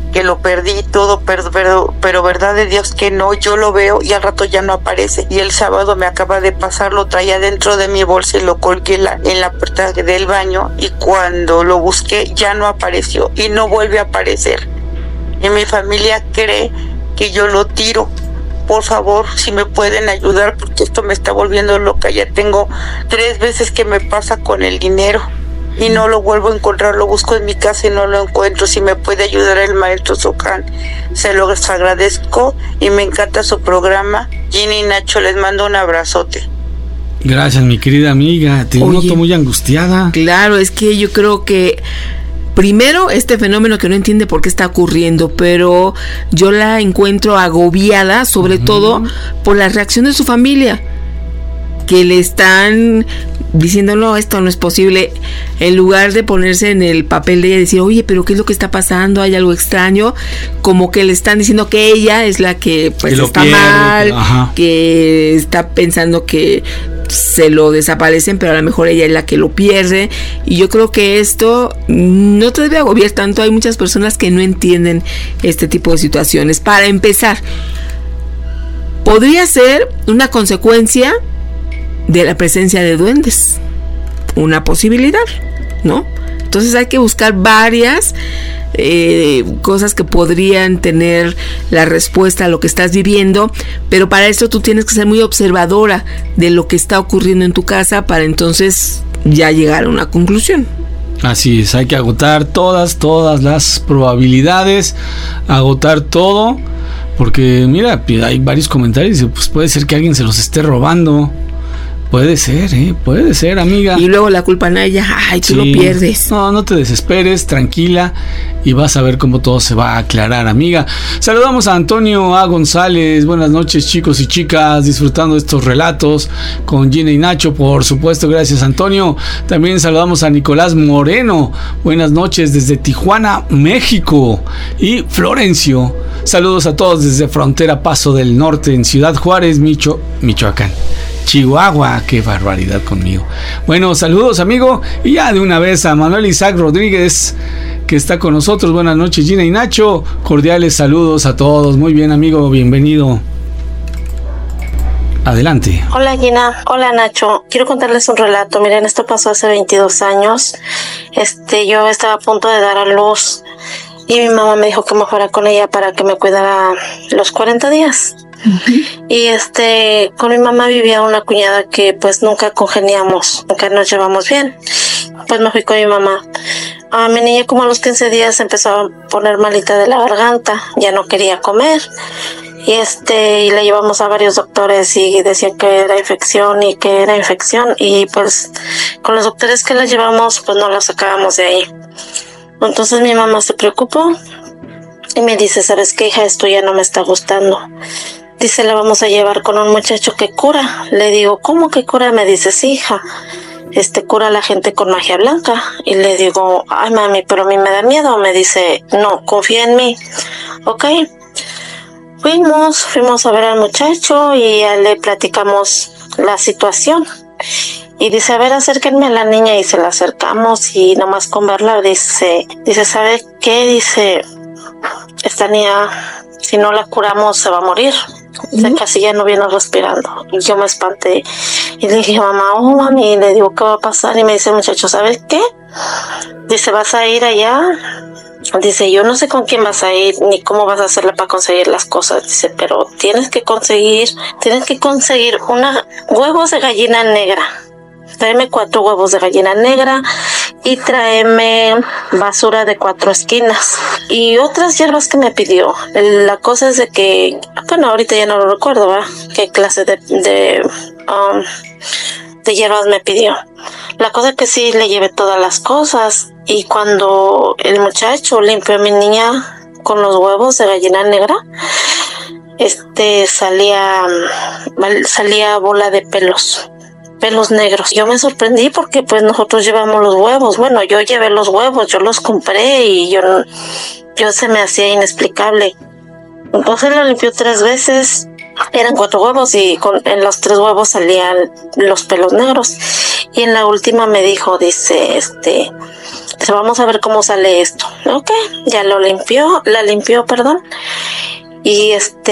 que lo perdí todo, pero verdad de Dios que no, yo lo veo y al rato ya no aparece. Y el sábado me acaba de pasar, lo traía dentro de mi bolsa y lo colgué en la puerta del baño, y cuando lo busqué ya no apareció y no vuelve a aparecer. Y mi familia cree que yo lo tiro. Por favor, si me pueden ayudar, porque esto me está volviendo loca. Ya tengo 3 veces que me pasa con el dinero y no lo vuelvo a encontrar. Lo busco en mi casa y no lo encuentro. Si me puede ayudar el maestro Sohan, se lo agradezco y me encanta su programa. Ginny y Nacho, les mando un abrazote. Gracias, mi querida amiga. Te noto muy angustiada. Claro, es que yo creo que primero, este fenómeno que no entiende por qué está ocurriendo, pero yo la encuentro agobiada, sobre todo por la reacción de su familia, que le están diciendo, no, esto no es posible, en lugar de ponerse en el papel de ella y decir, oye, pero ¿qué es lo que está pasando? ¿Hay algo extraño? Como que le están diciendo que ella es la que pues que está mal, que está pensando que se lo desaparecen, pero a lo mejor ella es la que lo pierde. Y yo creo que esto no te debe agobiar tanto. Hay muchas personas que no entienden este tipo de situaciones. Para empezar, podría ser una consecuencia de la presencia de duendes, una posibilidad, ¿no? Entonces hay que buscar varias cosas que podrían tener la respuesta a lo que estás viviendo, pero para eso tú tienes que ser muy observadora de lo que está ocurriendo en tu casa para entonces ya llegar a una conclusión. Así es, hay que agotar todas las probabilidades, agotar todo, porque mira, hay varios comentarios, pues puede ser que alguien se los esté robando. Puede ser, amiga. Y luego la culpan a ella, ay, tú lo pierdes. No te desesperes, tranquila, y vas a ver cómo todo se va a aclarar, amiga. Saludamos a Antonio A. González. Buenas noches, chicos y chicas, disfrutando de estos relatos con Gina y Nacho, por supuesto. Gracias, Antonio. También saludamos a Nicolás Moreno. Buenas noches desde Tijuana, México. Y Florencio. Saludos a todos desde Frontera Paso del Norte, en Ciudad Juárez, Michoacán. Chihuahua, qué barbaridad conmigo. Bueno, saludos, amigo. Y ya de una vez a Manuel Isaac Rodríguez, que está con nosotros. Buenas noches, Gina y Nacho. Cordiales saludos a todos. Muy bien, amigo, bienvenido. Adelante. Hola, Gina. Hola, Nacho. Quiero contarles un relato. Miren, esto pasó hace 22 años. Yo estaba a punto de dar a luz y mi mamá me dijo que me fuera con ella para que me cuidara los 40 días. Y con mi mamá vivía una cuñada que pues nunca congeniamos, nunca nos llevamos bien. Pues me fui con mi mamá. A mi niña como a los 15 días empezó a poner malita de la garganta, ya no quería comer. Y la llevamos a varios doctores y decían que era infección y pues con los doctores que la llevamos pues no la sacábamos de ahí. Entonces mi mamá se preocupó y me dice, ¿sabes qué, hija? Esto ya no me está gustando. Dice, la vamos a llevar con un muchacho que cura. Le digo, ¿cómo que cura? Me dice, sí, hija, cura a la gente con magia blanca. Y le digo, ay, mami, pero a mí me da miedo. Me dice, no, confía en mí. Ok. Fuimos a ver al muchacho y ya le platicamos la situación. Y dice, a ver, acérquenme a la niña. Y se la acercamos y nomás con verla dice, ¿sabe qué? Dice, esta niña, si no la curamos, se va a morir. Casi ya no viene respirando. Y yo me espanté y le dije, mamá, mami, y le digo, ¿qué va a pasar? Y me dice el muchacho, ¿sabes qué? Dice, ¿vas a ir allá? Dice, yo no sé con quién vas a ir ni cómo vas a hacerle para conseguir las cosas. Dice, pero tienes que conseguir huevos de gallina negra. Tráeme 4 huevos de gallina negra y tráeme basura de 4 esquinas y otras hierbas que me pidió. La cosa es de que, bueno, ahorita ya no lo recuerdo, ¿verdad? Qué clase de hierbas me pidió. La cosa es que sí le llevé todas las cosas y cuando el muchacho limpió a mi niña con los huevos de gallina negra, salía bola de pelos negros. Yo me sorprendí porque pues nosotros llevamos los huevos. Bueno, yo llevé los huevos, yo los compré y yo se me hacía inexplicable. Entonces lo limpió 3 veces. Eran 4 huevos y en los 3 huevos salían los pelos negros. Y en la última me dijo, dice, Dice, vamos a ver cómo sale esto. Ok, ya la limpió, y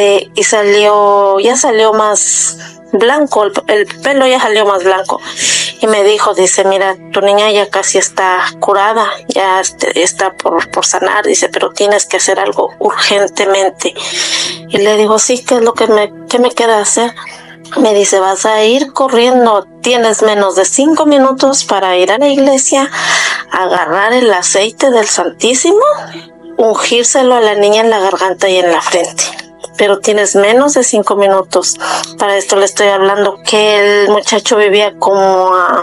ya salió más blanco, el pelo ya salió más blanco. Y me dijo, dice, mira, tu niña ya casi está curada, ya está por sanar, dice, pero tienes que hacer algo urgentemente. Y le digo, sí, ¿qué es lo que me queda hacer? Me dice, vas a ir corriendo, tienes menos de 5 minutos para ir a la iglesia, agarrar el aceite del Santísimo, ungírselo a la niña en la garganta y en la frente. Pero tienes menos de 5 minutos. Para esto le estoy hablando que el muchacho vivía como a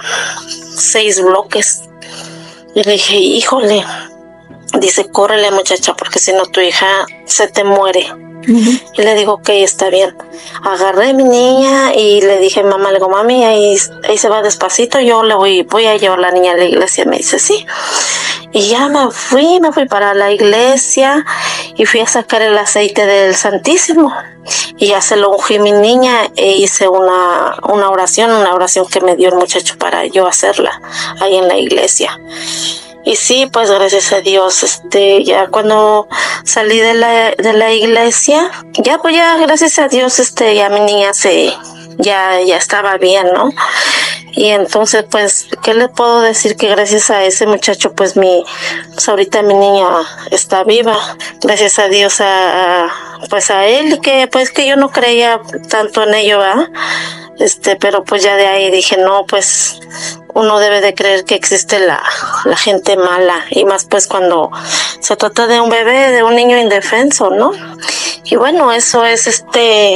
6 bloques. Y le dije, híjole. Dice, córrele, muchacha, porque si no tu hija se te muere. Y le digo, ok, está bien. Agarré a mi niña y le dije, mamá, le digo, mami, ahí se va despacito, yo le voy a llevar a la niña a la iglesia. Me dice, sí. Y ya me fui para la iglesia y fui a sacar el aceite del Santísimo. Y ya se lo ungí a mi niña e hice una oración que me dio el muchacho para yo hacerla ahí en la iglesia. Y sí, pues gracias a Dios, ya cuando salí de la iglesia, ya gracias a Dios, ya mi niña ya estaba bien, ¿no? Y entonces, pues, ¿qué le puedo decir? Que gracias a ese muchacho, pues ahorita mi niña está viva. Gracias a Dios, a él, que yo no creía tanto en ello, ¿verdad? Pero pues ya de ahí dije, no, pues uno debe de creer que existe la gente mala, y más pues cuando se trata de un bebé, de un niño indefenso, ¿no? Y bueno, eso es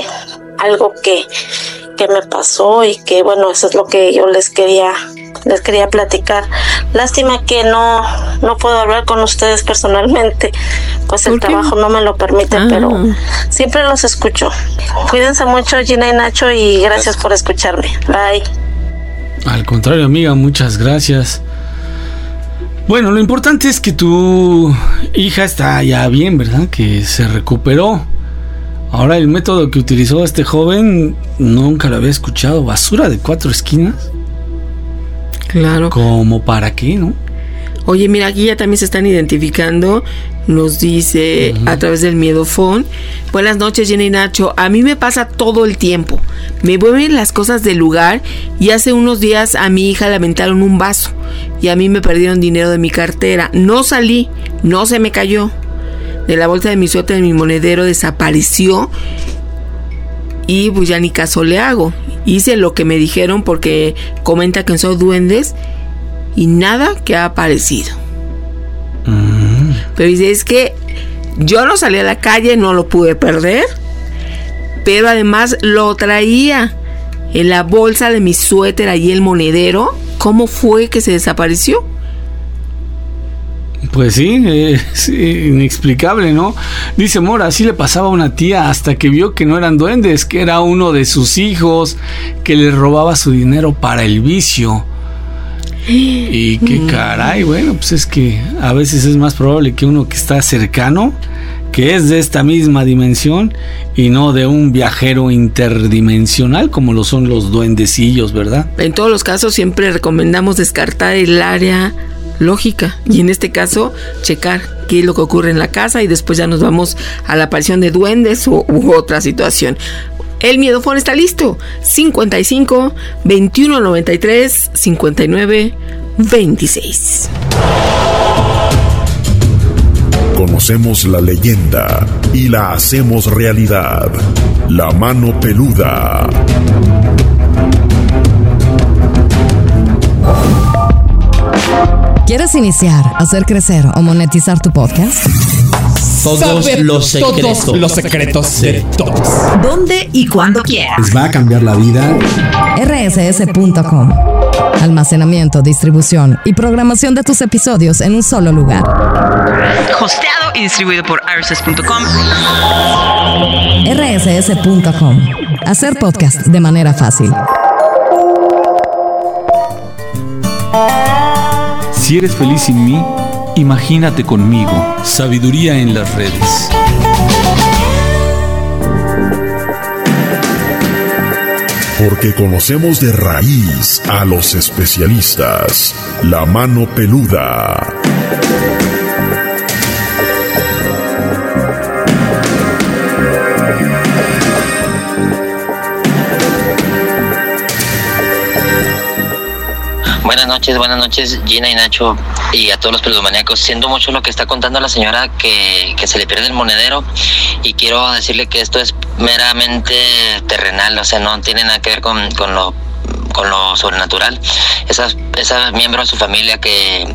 algo que me pasó, y que bueno, eso es lo que yo les quería platicar. Lástima que no puedo hablar con ustedes personalmente, pues el trabajo no me lo permite, pero siempre los escucho. Cuídense mucho, Gina y Nacho, y gracias por escucharme. Bye. Al contrario, amiga, muchas gracias. Bueno, lo importante es que tu hija está ya bien, ¿verdad? Que se recuperó. Ahora, el método que utilizó este joven nunca lo había escuchado. ¿Basura de 4 esquinas? Claro. ¿Cómo para qué, no? Oye, mira, aquí ya también se están identificando. Nos dice a través del Miedofón: buenas noches, Jenny y Nacho. A mí me pasa todo el tiempo. Me mueven las cosas del lugar, y hace unos días a mi hija le aventaron un vaso y a mí me perdieron dinero de mi cartera. No salí, no se me cayó. De la bolsa de mi suéter, de mi monedero desapareció, y pues ya ni caso le hago. Hice lo que me dijeron porque comenta que son duendes y nada que ha aparecido. Pero dice, es que yo no salí a la calle, no lo pude perder, pero además lo traía en la bolsa de mi suéter, allí el monedero. ¿Cómo fue que se desapareció? Pues sí, inexplicable, ¿no? Dice Mora, así le pasaba a una tía hasta que vio que no eran duendes, que era uno de sus hijos que le robaba su dinero para el vicio. Y qué caray, bueno, pues es que a veces es más probable que uno que está cercano, que es de esta misma dimensión, y no de un viajero interdimensional como lo son los duendecillos, ¿verdad? En todos los casos siempre recomendamos descartar el área lógica, y en este caso checar qué es lo que ocurre en la casa, y después ya nos vamos a la aparición de duendes u otra situación. El Miedofón está listo: 55 21 93 59 26. Conocemos la leyenda y la hacemos realidad. La mano peluda. ¿Quieres iniciar, hacer crecer o monetizar tu podcast? Todos los secretos de todos. ¿Dónde y cuándo quieras? Les va a cambiar la vida. rss.com. Almacenamiento, distribución y programación de tus episodios en un solo lugar. Hosteado y distribuido por rss.com. rss.com. Hacer podcast de manera fácil. Si eres feliz sin mí, imagínate conmigo. Sabiduría en las redes. Porque conocemos de raíz a los especialistas. La mano peluda. Buenas noches, Gina y Nacho, y a todos los peludomaníacos. Siento mucho lo que está contando la señora, que se le pierde el monedero, y quiero decirle que esto es meramente terrenal, o sea, no tiene nada que ver con lo sobrenatural. Esa miembro de su familia que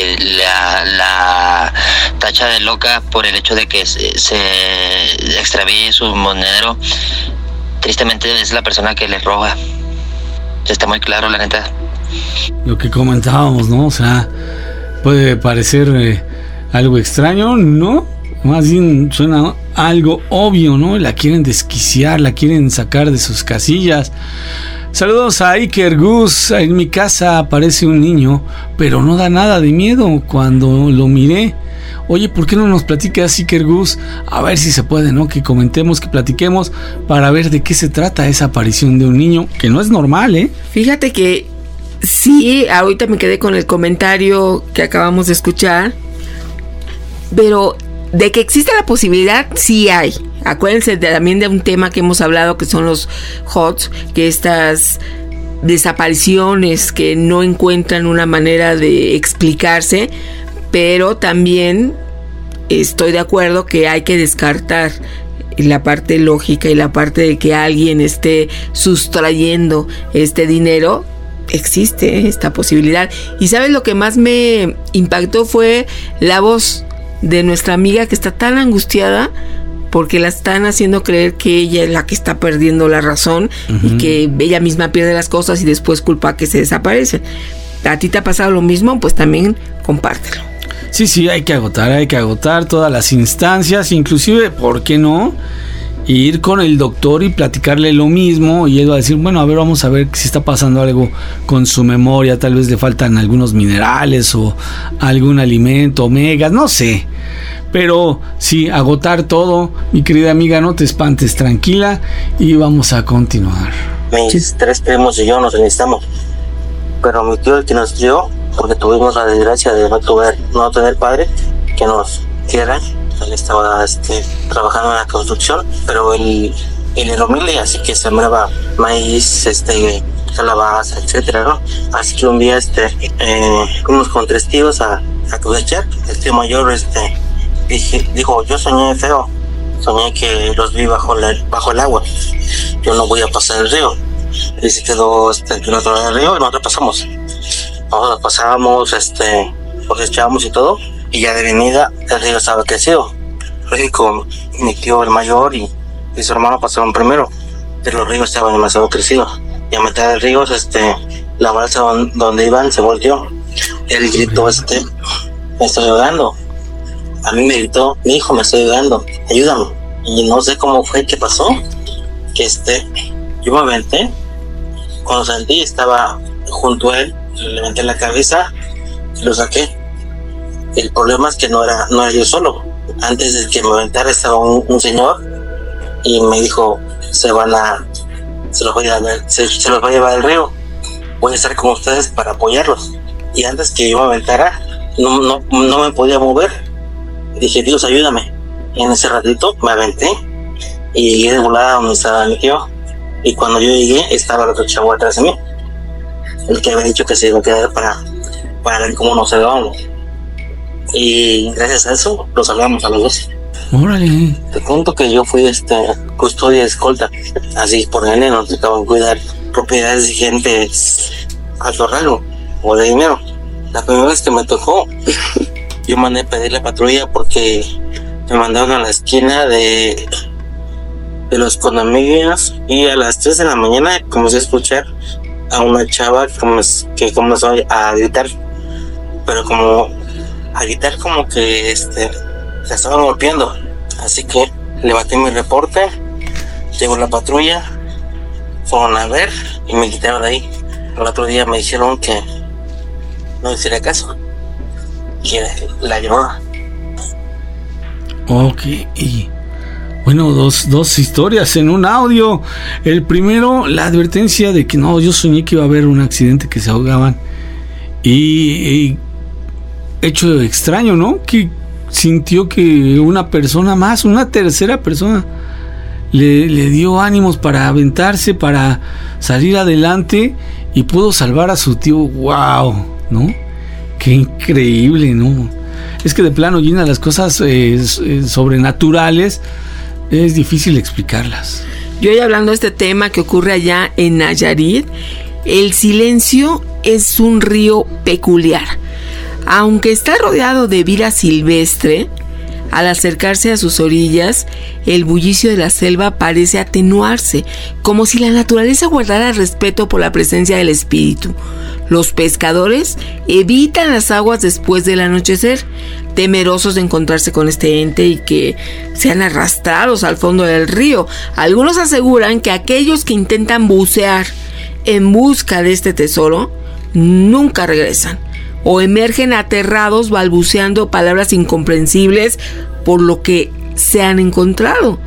la tacha de loca por el hecho de que se extravíe su monedero, tristemente es la persona que le roba. Está muy claro, la neta. Lo que comentábamos, ¿no? O sea, puede parecer algo extraño, ¿no? Más bien suena algo obvio, ¿no? La quieren desquiciar, la quieren sacar de sus casillas. Saludos a Iker Gus. En mi casa aparece un niño, pero no da nada de miedo cuando lo miré. Oye, ¿por qué no nos platicas, Iker Gus? A ver si se puede, ¿no? Que comentemos, que platiquemos para ver de qué se trata esa aparición de un niño, que no es normal, ¿eh? Fíjate que sí, ahorita me quedé con el comentario que acabamos de escuchar, pero de que existe la posibilidad, sí hay. Acuérdense también de un tema que hemos hablado, que son los HOTS, que estas desapariciones que no encuentran una manera de explicarse, pero también estoy de acuerdo que hay que descartar la parte lógica y la parte de que alguien esté sustrayendo este dinero. Existe esta posibilidad. Y ¿sabes lo que más me impactó? Fue la voz de nuestra amiga, que está tan angustiada porque la están haciendo creer que ella es la que está perdiendo la razón, y que ella misma pierde las cosas y después culpa que se desaparecen. ¿A ti te ha pasado lo mismo? Pues también compártelo. Sí, hay que agotar todas las instancias, inclusive, ¿por qué no? Ir con el doctor y platicarle lo mismo, y él va a decir, bueno, a ver, vamos a ver si está pasando algo con su memoria, tal vez le faltan algunos minerales o algún alimento, omegas, no sé. Pero sí, agotar todo, mi querida amiga, no te espantes, tranquila, y vamos a continuar. Mis 3 primos y yo nos enlistamos, pero mi tío, el que nos dio, porque tuvimos la desgracia de no tener padre que nos quiera. Él estaba trabajando en la construcción, pero él era humilde, así que sembraba maíz, calabaza, etcétera, ¿no? Así que un día fuimos con 3 tíos a cosechar. El tío mayor dijo, yo soñé feo, soñé que los vi bajo el agua, yo no voy a pasar el río. Y se quedó en otro lado del río, y nosotros pasamos. Nosotros pasábamos, cosechábamos y todo, y ya de venida el río estaba crecido. Rico, mi tío el mayor y su hermano pasaron primero, pero el río estaba demasiado crecido. Y a mitad del río, la balsa donde iban se volteó. Él gritó, me estoy ahogando. A mí me gritó, mi hijo, me estoy ahogando, ayúdame. Y no sé cómo fue que pasó, que yo me aventé. Cuando sentí, estaba junto a él, le levanté la cabeza y lo saqué. El problema es que no era yo solo. Antes de que me aventara estaba un señor y me dijo, se los voy a llevar al río, voy a estar con ustedes para apoyarlos. Y antes que yo me aventara, no me podía mover. Dije, Dios, ayúdame. Y en ese ratito me aventé y llegué de volada donde estaba mi tío. Y cuando yo llegué, estaba el otro chavo atrás de mí, el que había dicho que se iba a quedar para ver cómo nos salvábamos. Y gracias a eso los salvamos a los dos. Órale. Te cuento que yo fui custodia escolta, así por él nos tocaban cuidar propiedades de gente alto rango o de dinero. La primera vez que me tocó, yo mandé pedir la patrulla porque me mandaron a la esquina de los condominios, y a las 3 de la mañana comencé a escuchar a una chava que comenzó a gritar, pero a gritar como que la estaban golpeando. Así que levanté mi reporte, llegó la patrulla, fueron a ver y me quitaron de ahí. El otro día me dijeron que no hiciera caso, que la lloraba. Ok, y bueno, dos historias en un audio. El primero, la advertencia de que no, yo soñé que iba a haber un accidente, que se ahogaban, y hecho extraño, ¿no? Que sintió que una persona más, una tercera persona, le dio ánimos para aventarse, para salir adelante y pudo salvar a su tío. ¡Wow! ¿No? ¡Qué increíble!, ¿no? Es que de plano, Gina, las cosas sobrenaturales es difícil explicarlas. Yo hoy hablando de este tema que ocurre allá en Nayarit, el silencio es un río peculiar. Aunque está rodeado de vida silvestre, al acercarse a sus orillas, el bullicio de la selva parece atenuarse, como si la naturaleza guardara respeto por la presencia del espíritu. Los pescadores evitan las aguas después del anochecer, temerosos de encontrarse con este ente y que sean arrastrados al fondo del río. Algunos aseguran que aquellos que intentan bucear en busca de este tesoro nunca regresan, o emergen aterrados balbuceando palabras incomprensibles por lo que se han encontrado.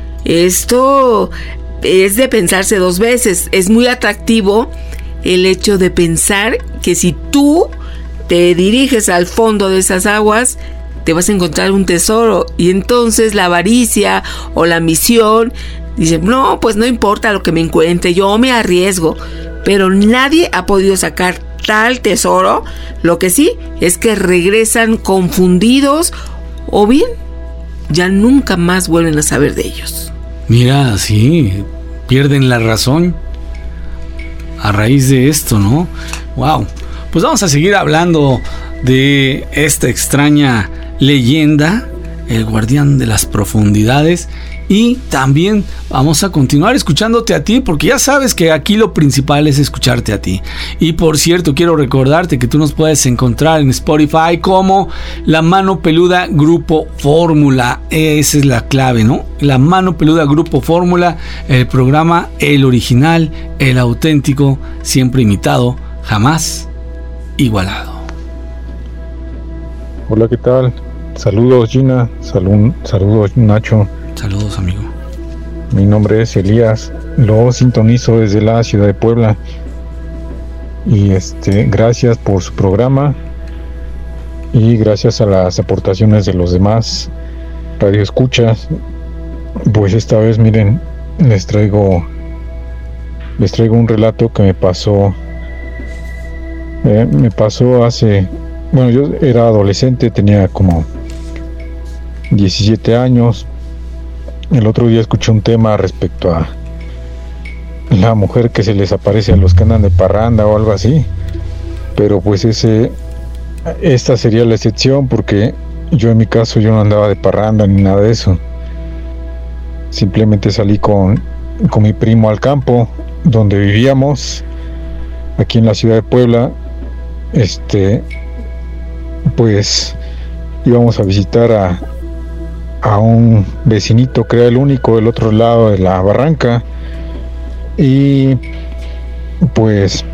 Esto es de pensarse dos veces. Es muy atractivo el hecho de pensar que si tú te diriges al fondo de esas aguas, te vas a encontrar un tesoro, y entonces la avaricia o la ambición dice, no, pues no importa lo que me encuentre, yo me arriesgo. Pero nadie ha podido sacar tal tesoro. Lo que sí es que regresan confundidos, o bien ya nunca más vuelven a saber de ellos. Mira, sí, pierden la razón a raíz de esto, ¿no? Wow. Pues vamos a seguir hablando de esta extraña leyenda, el guardián de las profundidades. Y también vamos a continuar escuchándote a ti, porque ya sabes que aquí lo principal es escucharte a ti. Y por cierto, quiero recordarte que tú nos puedes encontrar en Spotify como La Mano Peluda Grupo Fórmula. Esa es la clave, ¿no? La Mano Peluda Grupo Fórmula, el programa, el original, el auténtico, siempre imitado, jamás igualado. Hola, ¿qué tal? Saludos, Gina. Saludos, Nacho. Saludos, amigo. Mi nombre es Elías. Lo sintonizo desde la ciudad de Puebla. Y gracias por su programa. Y gracias a las aportaciones de los demás radioescuchas. Pues esta vez, miren, les traigo un relato que me pasó. Hace... Bueno, yo era adolescente, tenía como 17 años. El otro día escuché un tema respecto a la mujer que se les aparece a los que andan de parranda o algo así. Pero pues esta sería la excepción, porque yo en mi caso yo no andaba de parranda ni nada de eso. Simplemente salí con mi primo al campo donde vivíamos, aquí en la ciudad de Puebla. Pues íbamos a visitar a un vecinito, que era el único del otro lado de la barranca, y pues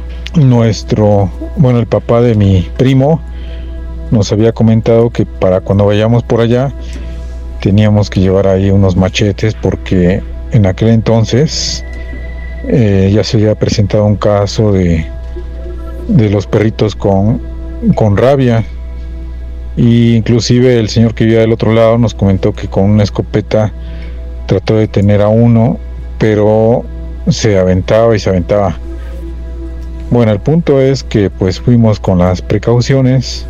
el papá de mi primo nos había comentado que para cuando vayamos por allá teníamos que llevar ahí unos machetes, porque en aquel entonces ya se había presentado un caso de los perritos con rabia. Y inclusive el señor que vivía del otro lado nos comentó que con una escopeta trató de detener a uno, pero se aventaba. Bueno, el punto es que pues fuimos con las precauciones,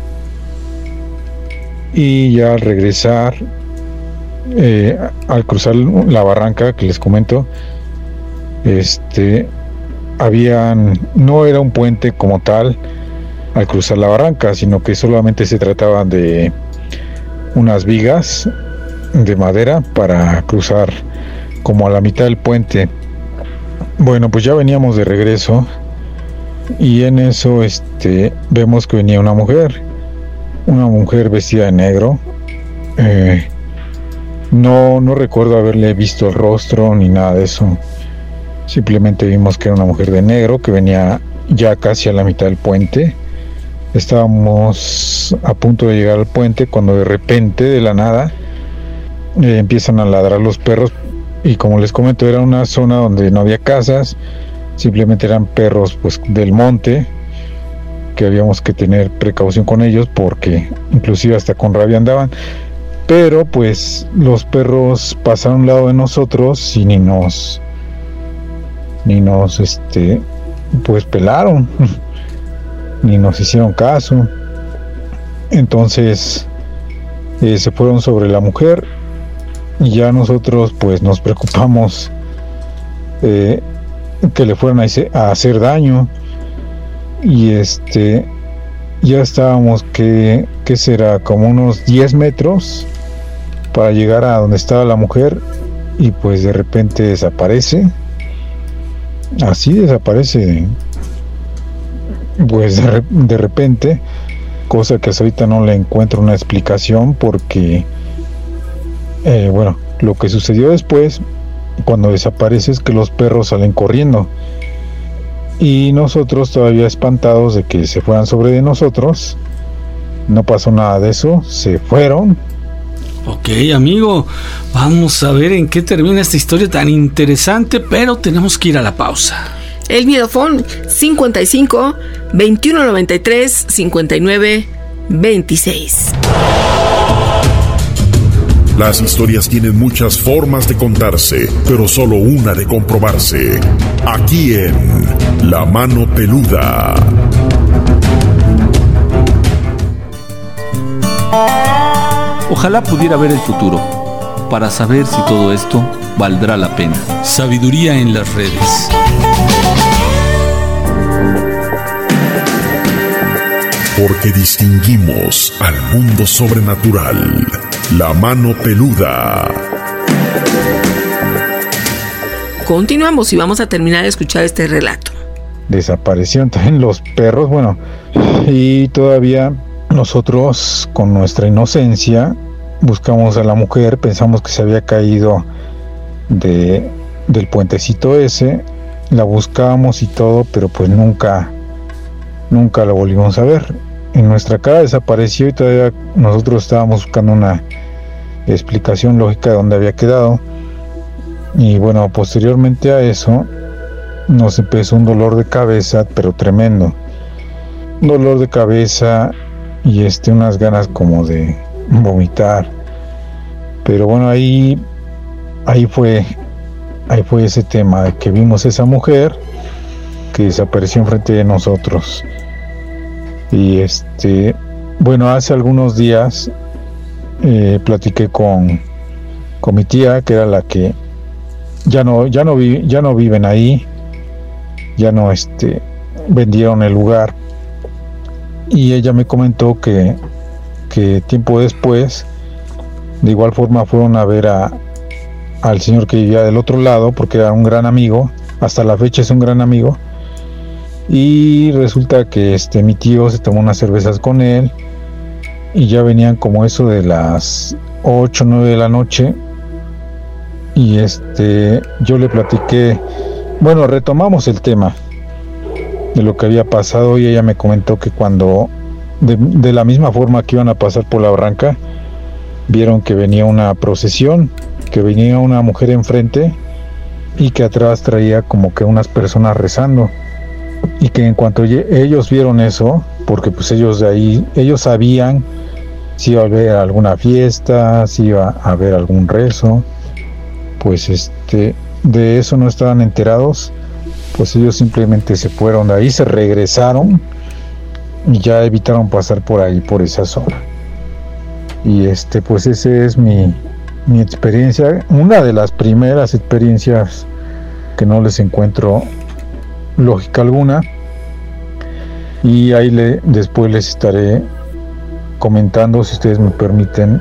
y ya al regresar, al cruzar la barranca que les comento, no era un puente como tal al cruzar la barranca, sino que solamente se trataba de unas vigas de madera para cruzar como a la mitad del puente. Bueno, pues ya veníamos de regreso, y en eso vemos que venía una mujer vestida de negro. No recuerdo haberle visto el rostro ni nada de eso. Simplemente vimos que era una mujer de negro que venía ya casi a la mitad del puente. Estábamos a punto de llegar al puente cuando de repente, de la nada, empiezan a ladrar los perros, y como les comento, era una zona donde no había casas, simplemente eran perros pues del monte, que habíamos que tener precaución con ellos porque inclusive hasta con rabia andaban. Pero pues los perros pasaron a un lado de nosotros y ni nos pues pelaron, ni nos hicieron caso. Entonces se fueron sobre la mujer y ya nosotros pues nos preocupamos que le fueran a hacer daño. Y ya estábamos que será como unos 10 metros para llegar a donde estaba la mujer, y pues de repente desaparece. Así desaparece, pues de repente, cosa que hasta ahorita no le encuentro una explicación, porque bueno, lo que sucedió después cuando desaparece es que los perros salen corriendo y nosotros todavía espantados de que se fueran sobre de nosotros. No pasó nada de eso, se fueron. Ok, amigo, vamos a ver en qué termina esta historia tan interesante, pero tenemos que ir a la pausa. El Miedofón 55 2193 59 26. Las historias tienen muchas formas de contarse, pero solo una de comprobarse. Aquí en La Mano Peluda. Ojalá pudiera ver el futuro, para saber si todo esto valdrá la pena. Sabiduría en las redes. Porque distinguimos al mundo sobrenatural. La Mano Peluda. Continuamos y vamos a terminar de escuchar este relato. Desaparecieron también los perros, bueno, y todavía nosotros con nuestra inocencia buscamos a la mujer, pensamos que se había caído del puentecito ese, la buscábamos y todo, pero pues nunca la volvimos a ver. En nuestra cara desapareció y todavía nosotros estábamos buscando una explicación lógica de dónde había quedado. Y bueno, posteriormente a eso nos empezó un dolor de cabeza, pero tremendo. Un dolor de cabeza y unas ganas como de vomitar. Pero bueno, ahí fue ese tema de que vimos esa mujer que desapareció enfrente de nosotros. Y bueno, hace algunos días platiqué con mi tía, que era la que ya no viven ahí, ya no vendieron el lugar, y ella me comentó que tiempo después de igual forma fueron a ver al señor que vivía del otro lado, porque era un gran amigo, hasta la fecha es un gran amigo. Y resulta que mi tío se tomó unas cervezas con él y ya venían como eso de las 8 o 9 de la noche, y yo le platiqué, bueno, retomamos el tema de lo que había pasado, y ella me comentó que cuando de la misma forma que iban a pasar por la barranca, vieron que venía una procesión, que venía una mujer enfrente y que atrás traía como que unas personas rezando. Y que en cuanto ellos vieron eso, porque pues ellos sabían si iba a haber alguna fiesta, si iba a haber algún rezo, pues de eso no estaban enterados, pues ellos simplemente se fueron de ahí, se regresaron y ya evitaron pasar por ahí, por esa zona. Y pues ese es mi experiencia, una de las primeras experiencias que no les encuentro lógica alguna, y ahí después les estaré comentando, si ustedes me permiten,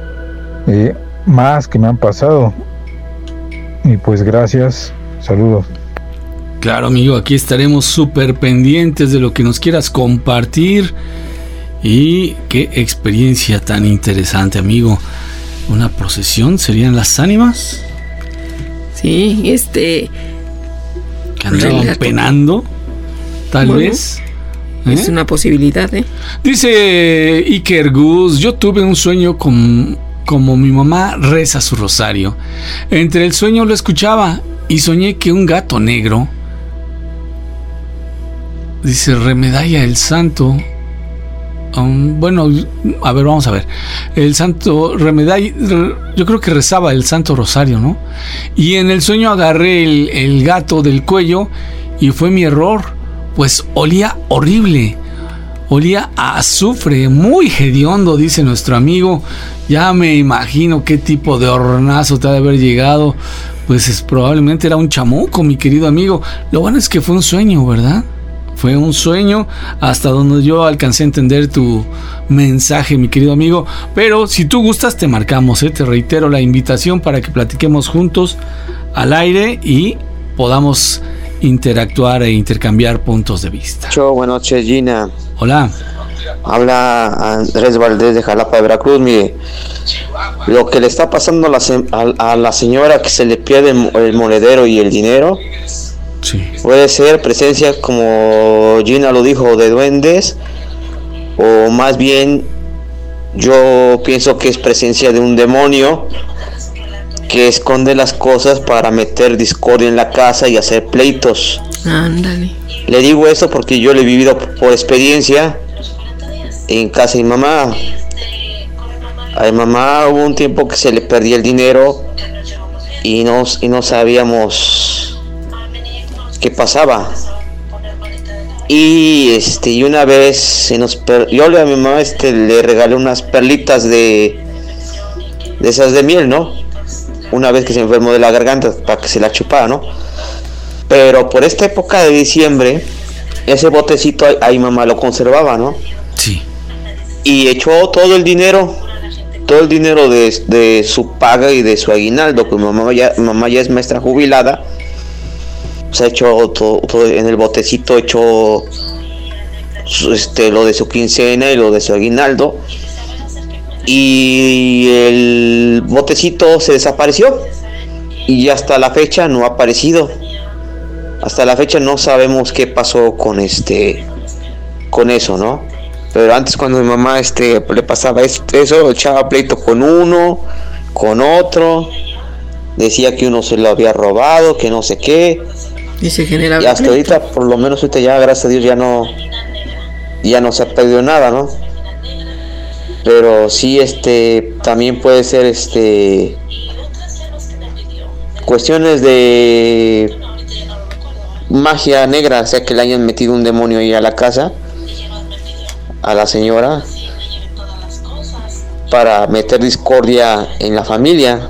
más que me han pasado. Y pues gracias, saludos. Claro, amigo, aquí estaremos súper pendientes de lo que nos quieras compartir. Y qué experiencia tan interesante, amigo. ¿Una procesión? ¿Serían las ánimas? Sí, que andaban penando, tal vez. Es una posibilidad, Dice Iker Gus: yo tuve un sueño como mi mamá reza su rosario. Entre el sueño lo escuchaba y soñé que un gato negro Dice Remedaya el santo. Bueno, a ver, vamos a ver. El santo Remedaya, yo creo que rezaba el Santo Rosario, ¿no? Y en el sueño agarré el gato del cuello y fue mi error, pues olía horrible. Olía a azufre, muy hediondo, dice nuestro amigo. Ya me imagino qué tipo de hornazo te ha de haber llegado. Pues probablemente era un chamuco, mi querido amigo. Lo bueno es que fue un sueño, ¿verdad? Fue un sueño, hasta donde yo alcancé a entender tu mensaje, mi querido amigo. Pero si tú gustas, te marcamos, te reitero la invitación para que platiquemos juntos al aire y podamos interactuar e intercambiar puntos de vista. Buenas noches, Gina. Hola. Habla Andrés Valdés de Jalapa, Veracruz. Mire, lo que le está pasando a la señora, que se le pierde el monedero y el dinero, sí, puede ser presencia, como Gina lo dijo, de duendes, o más bien yo pienso que es presencia de un demonio que esconde las cosas para meter discordia en la casa y hacer pleitos. Ándale. Le digo esto porque yo lo he vivido por experiencia en casa de mi mamá. A mi mamá hubo un tiempo que se le perdía el dinero y no sabíamos qué pasaba. Y una vez yo a mi mamá le regalé unas perlitas de esas de miel, ¿no? Una vez que se enfermó de la garganta, para que se la chupara, ¿no? Pero por esta época de diciembre, ese botecito ahí mamá lo conservaba, ¿no? Sí. Y echó todo el dinero de su paga y de su aguinaldo, que mamá ya es maestra jubilada. Se ha hecho todo en el botecito, echó lo de su quincena y lo de su aguinaldo. Y el botecito se desapareció y hasta la fecha no ha aparecido. Hasta la fecha no sabemos qué pasó con eso, ¿no? Pero antes, cuando mi mamá le pasaba eso, echaba pleito con uno, con otro, decía que uno se lo había robado, que no sé qué. Y se generaba. Y hasta ahorita, por lo menos ahorita ya, gracias a Dios, ya no se ha perdido nada, ¿no? Pero sí, también puede ser cuestiones de magia negra, o sea, que le hayan metido un demonio ahí a la casa, a la señora, para meter discordia en la familia.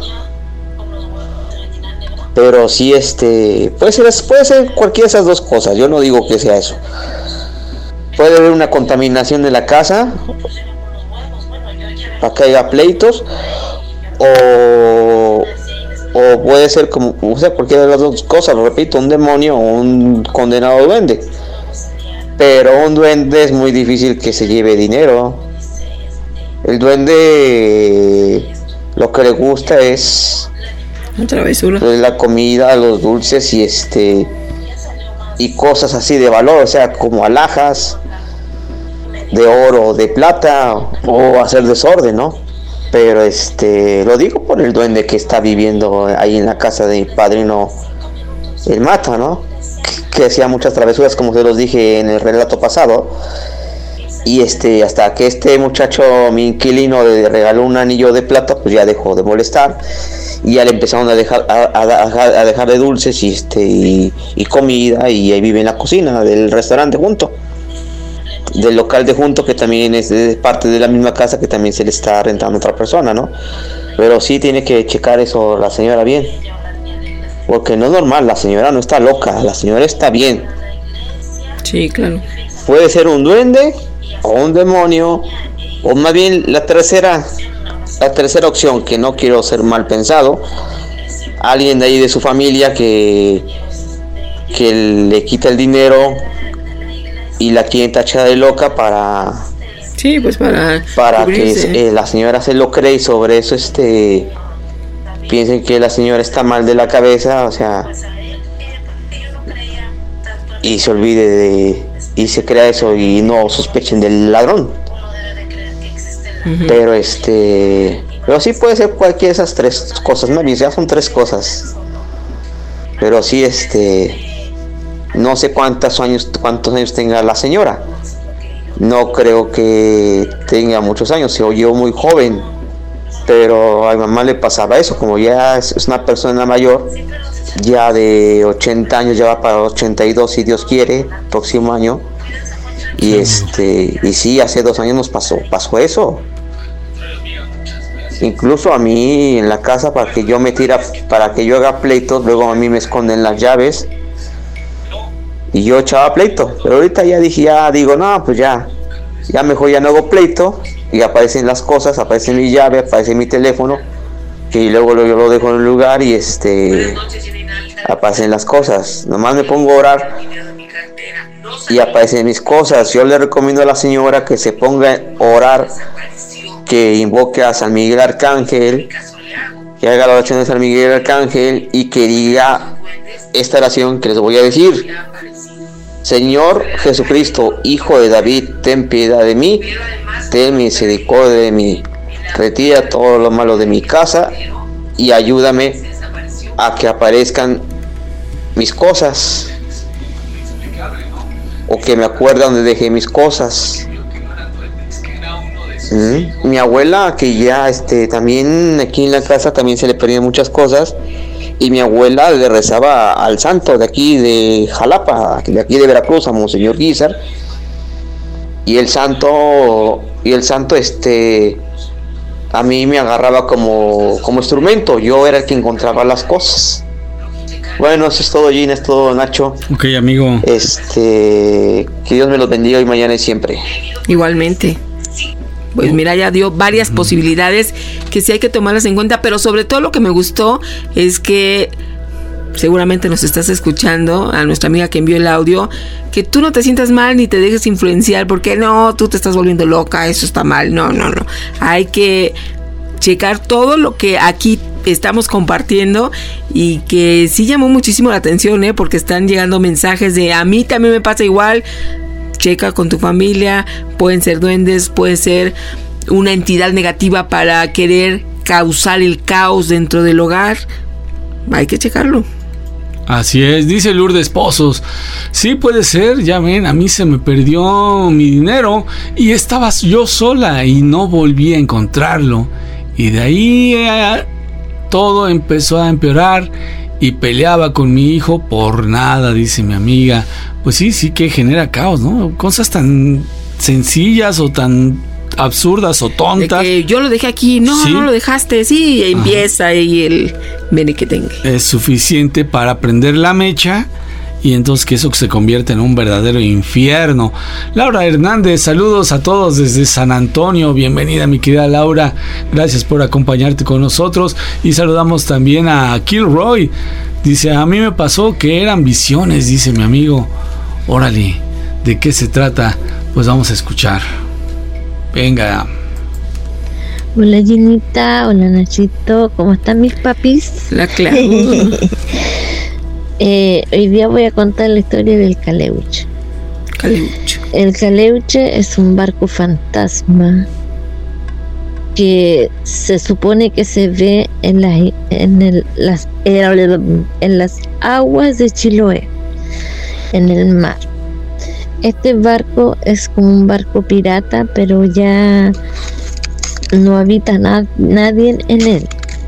Pero sí, puede ser cualquiera de esas dos cosas. Yo no digo que sea eso. Puede haber una contaminación de la casa para que haya pleitos, o puede ser cualquiera de las dos cosas. Lo repito, un demonio o un condenado duende. Pero un duende es muy difícil que se lleve dinero. El duende lo que le gusta es travesura, la comida, los dulces y cosas así de valor, o sea, como alhajas de oro, de plata, o hacer desorden, ¿no? Pero lo digo por el duende que está viviendo ahí en la casa de mi padrino, el Mata, ¿no? Que hacía muchas travesuras, como se los dije en el relato pasado. Y hasta que este muchacho, mi inquilino, le regaló un anillo de plata, pues ya dejó de molestar. Y ya le empezaron a dejar de dulces y comida, y ahí vive en la cocina del restaurante junto, del local de junto, que también es parte de la misma casa, que también se le está rentando a otra persona, ¿no? Pero sí tiene que checar eso la señora bien, porque no es normal, la señora no está loca, la señora está bien. Sí, claro. Puede ser un duende o un demonio, o más bien la tercera opción, que no quiero ser mal pensado, alguien de ahí de su familia que le quita el dinero y la quiere tachar de loca para que la señora se lo cree, y sobre eso piensen que la señora está mal de la cabeza, o sea, y se olvide y se crea eso y no sospechen del ladrón. Uh-huh. Pero sí puede ser cualquiera de esas tres cosas, ¿no? Ya son tres cosas. Pero sí, No sé cuántos años tenga la señora. No creo que tenga muchos años, se oyó muy joven, pero a mi mamá le pasaba eso, como ya es una persona mayor, ya de 80 años, ya va para 82 si Dios quiere, próximo año. Y sí, hace 2 años nos pasó eso. Incluso a mí en la casa, para que yo haga pleitos, luego a mí me esconden las llaves y yo echaba pleito. Pero ahorita digo, no, pues ya mejor ya no hago pleito, y aparecen las cosas, aparece mi llave, aparece mi teléfono, que luego yo lo dejo en el lugar y aparecen las cosas. Nomás me pongo a orar y aparecen mis cosas. Yo le recomiendo a la señora que se ponga a orar, que invoque a San Miguel Arcángel, que haga la oración de San Miguel Arcángel y que diga esta oración que les voy a decir. Señor Jesucristo, Hijo de David, ten piedad de mí, ten misericordia de mí, retira todo lo malo de mi casa y ayúdame a que aparezcan mis cosas, o que me acuerde donde dejé mis cosas. Mi abuela, que ya también aquí en la casa también se le perdían muchas cosas, y mi abuela le rezaba al santo de aquí de Jalapa, de aquí de Veracruz, a Monseñor Guizar, y el santo a mí me agarraba como instrumento. Yo era el que encontraba las cosas. Bueno, eso es todo, Gina, es todo, Nacho. Ok, amigo. Que Dios me los bendiga hoy, mañana y siempre. Igualmente. Pues mira, ya dio varias posibilidades que sí hay que tomarlas en cuenta, pero sobre todo lo que me gustó es que seguramente nos estás escuchando, a nuestra amiga que envió el audio, que tú no te sientas mal ni te dejes influenciar, porque no, tú te estás volviendo loca, eso está mal, no. Hay que checar todo lo que aquí estamos compartiendo, y que sí llamó muchísimo la atención, porque están llegando mensajes de a mí también me pasa igual. Checa con tu familia, pueden ser duendes, puede ser una entidad negativa para querer causar el caos dentro del hogar. Hay que checarlo. Así es, dice Lourdes Pozos. Sí, puede ser, ya ven, a mí se me perdió mi dinero y estaba yo sola y no volví a encontrarlo. Y de ahí todo empezó a empeorar y peleaba con mi hijo por nada, dice mi amiga. Pues sí que genera caos, ¿no? Cosas tan sencillas o tan absurdas o tontas. De que yo lo dejé aquí, no lo dejaste, sí, y empieza ahí el menequetengue. Es suficiente para prender la mecha y entonces que eso se convierte en un verdadero infierno. Laura Hernández, saludos a todos desde San Antonio. Bienvenida, mi querida Laura. Gracias por acompañarte con nosotros. Y saludamos también a Kilroy. Dice, a mí me pasó que eran visiones, dice mi amigo. Órale, ¿de qué se trata? Pues vamos a escuchar. Venga. Hola Ginita, hola Nachito, ¿cómo están mis papis? La claro. Hoy día voy a contar la historia del Caleuche. El Caleuche es un barco fantasma que se supone que se ve en las aguas de Chiloé, en el mar. Este barco es como un barco pirata, pero ya no habita nadie en él.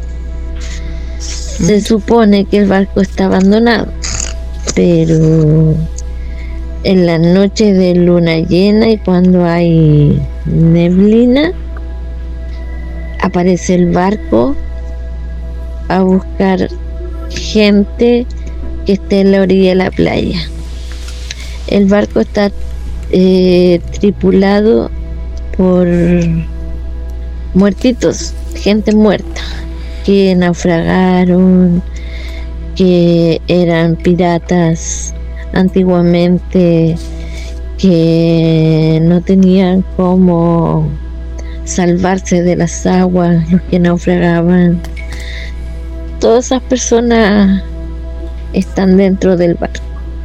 Se supone que el barco está abandonado, pero en la noche de luna llena y cuando hay neblina, aparece el barco a buscar gente que esté en la orilla de la playa. El barco está tripulado por muertitos, gente muerta, que naufragaron, que eran piratas antiguamente, que no tenían cómo salvarse de las aguas, los que naufragaban. Todas esas personas están dentro del barco.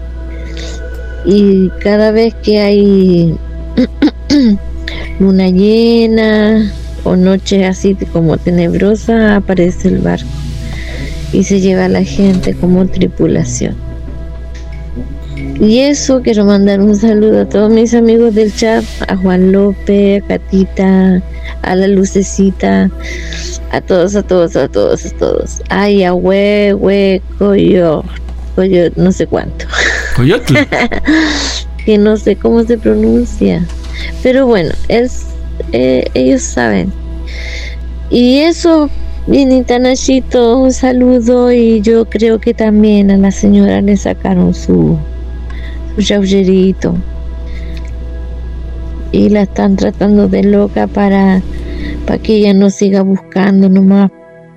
Y cada vez que hay luna llena o noche así como tenebrosa, aparece el barco y se lleva a la gente como tripulación. Y eso, quiero mandar un saludo a todos mis amigos del chat, a Juan López, a Catita, a la Lucecita, a todos. Ay, a Coyo, no sé cuánto. Coyotl. Que no sé cómo se pronuncia. Pero bueno, ellos saben. Y eso, Vinita Nachito, un saludo. Y yo creo que también a la señora le sacaron su chaullerito y la están tratando de loca para que ella no siga buscando nomás.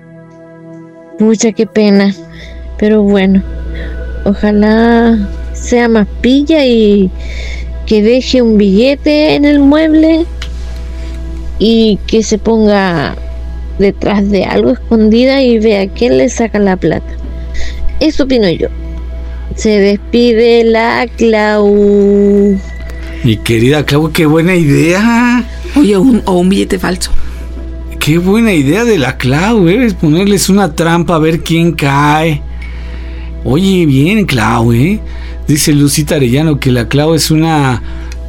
Mucha qué pena, pero bueno, ojalá sea más pilla y que deje un billete en el mueble y que se ponga detrás de algo escondida y vea quién le saca la plata. Eso opino yo. Se despide la Clau. Mi querida Clau, qué buena idea. Oye, un billete falso. Qué buena idea de la Clau, ponerles una trampa a ver quién cae. Oye, bien, Clau, Dice Lucita Arellano que la Clau es una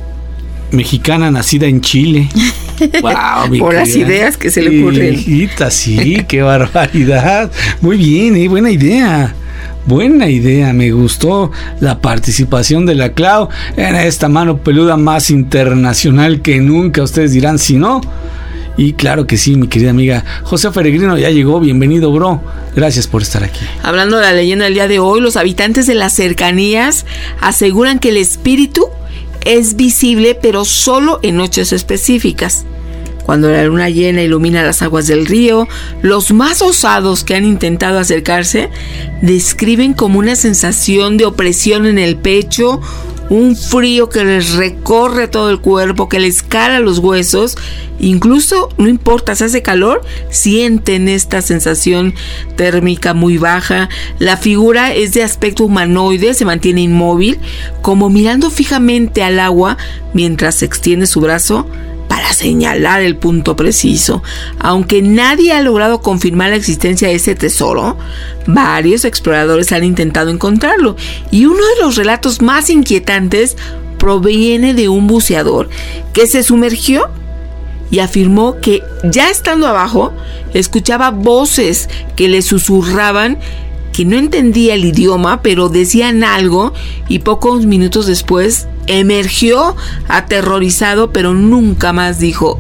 mexicana nacida en Chile. Wow, por las ideas que se le ocurren. Hijita, sí, qué barbaridad. Muy bien, buena idea. Buena idea, me gustó la participación de la Clau en esta mano peluda más internacional que nunca. Ustedes dirán si no. Y claro que sí, mi querida amiga. José Peregrino ya llegó, bienvenido, bro. Gracias por estar aquí. Hablando de la leyenda del día de hoy, los habitantes de las cercanías aseguran que el espíritu es visible, pero solo en noches específicas. Cuando la luna llena ilumina las aguas del río, los más osados que han intentado acercarse describen como una sensación de opresión en el pecho, un frío que les recorre todo el cuerpo, que les cala los huesos. Incluso, no importa si hace calor, sienten esta sensación térmica muy baja. La figura es de aspecto humanoide, se mantiene inmóvil, como mirando fijamente al agua mientras se extiende su brazo para señalar el punto preciso. Aunque nadie ha logrado confirmar la existencia de ese tesoro, varios exploradores han intentado encontrarlo, y uno de los relatos más inquietantes proviene de un buceador que se sumergió y afirmó que ya estando abajo escuchaba voces que le susurraban, que no entendía el idioma, pero decían algo, y pocos minutos después emergió aterrorizado, pero nunca más dijo: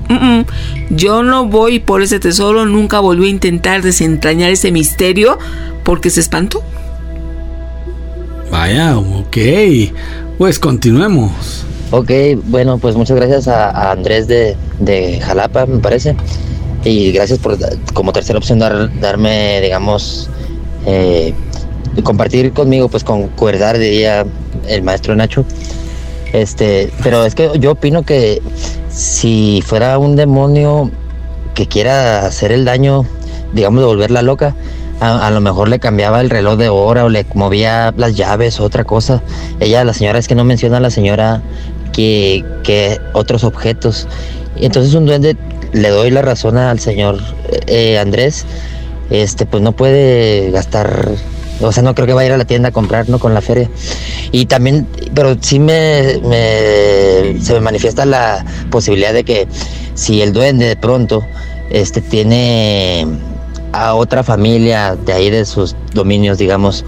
yo no voy por ese tesoro. Nunca volvió a intentar desentrañar ese misterio porque se espantó. Vaya, ok, pues continuemos. Ok, bueno, pues muchas gracias a Andrés de Jalapa, me parece, y gracias por como tercera opción darme, digamos, compartir conmigo, pues concordar, diría el maestro Nacho. Pero es que yo opino que si fuera un demonio que quiera hacer el daño, digamos, de volverla loca, a lo mejor le cambiaba el reloj de hora o le movía las llaves o otra cosa. La señora, es que no menciona a la señora que otros objetos. Y entonces un duende, le doy la razón al señor Andrés, pues no puede gastar. O sea, no creo que vaya a ir a la tienda a comprar, ¿no? Con la feria. Y también, pero sí se me manifiesta la posibilidad de que si el duende de pronto tiene a otra familia de ahí de sus dominios, digamos,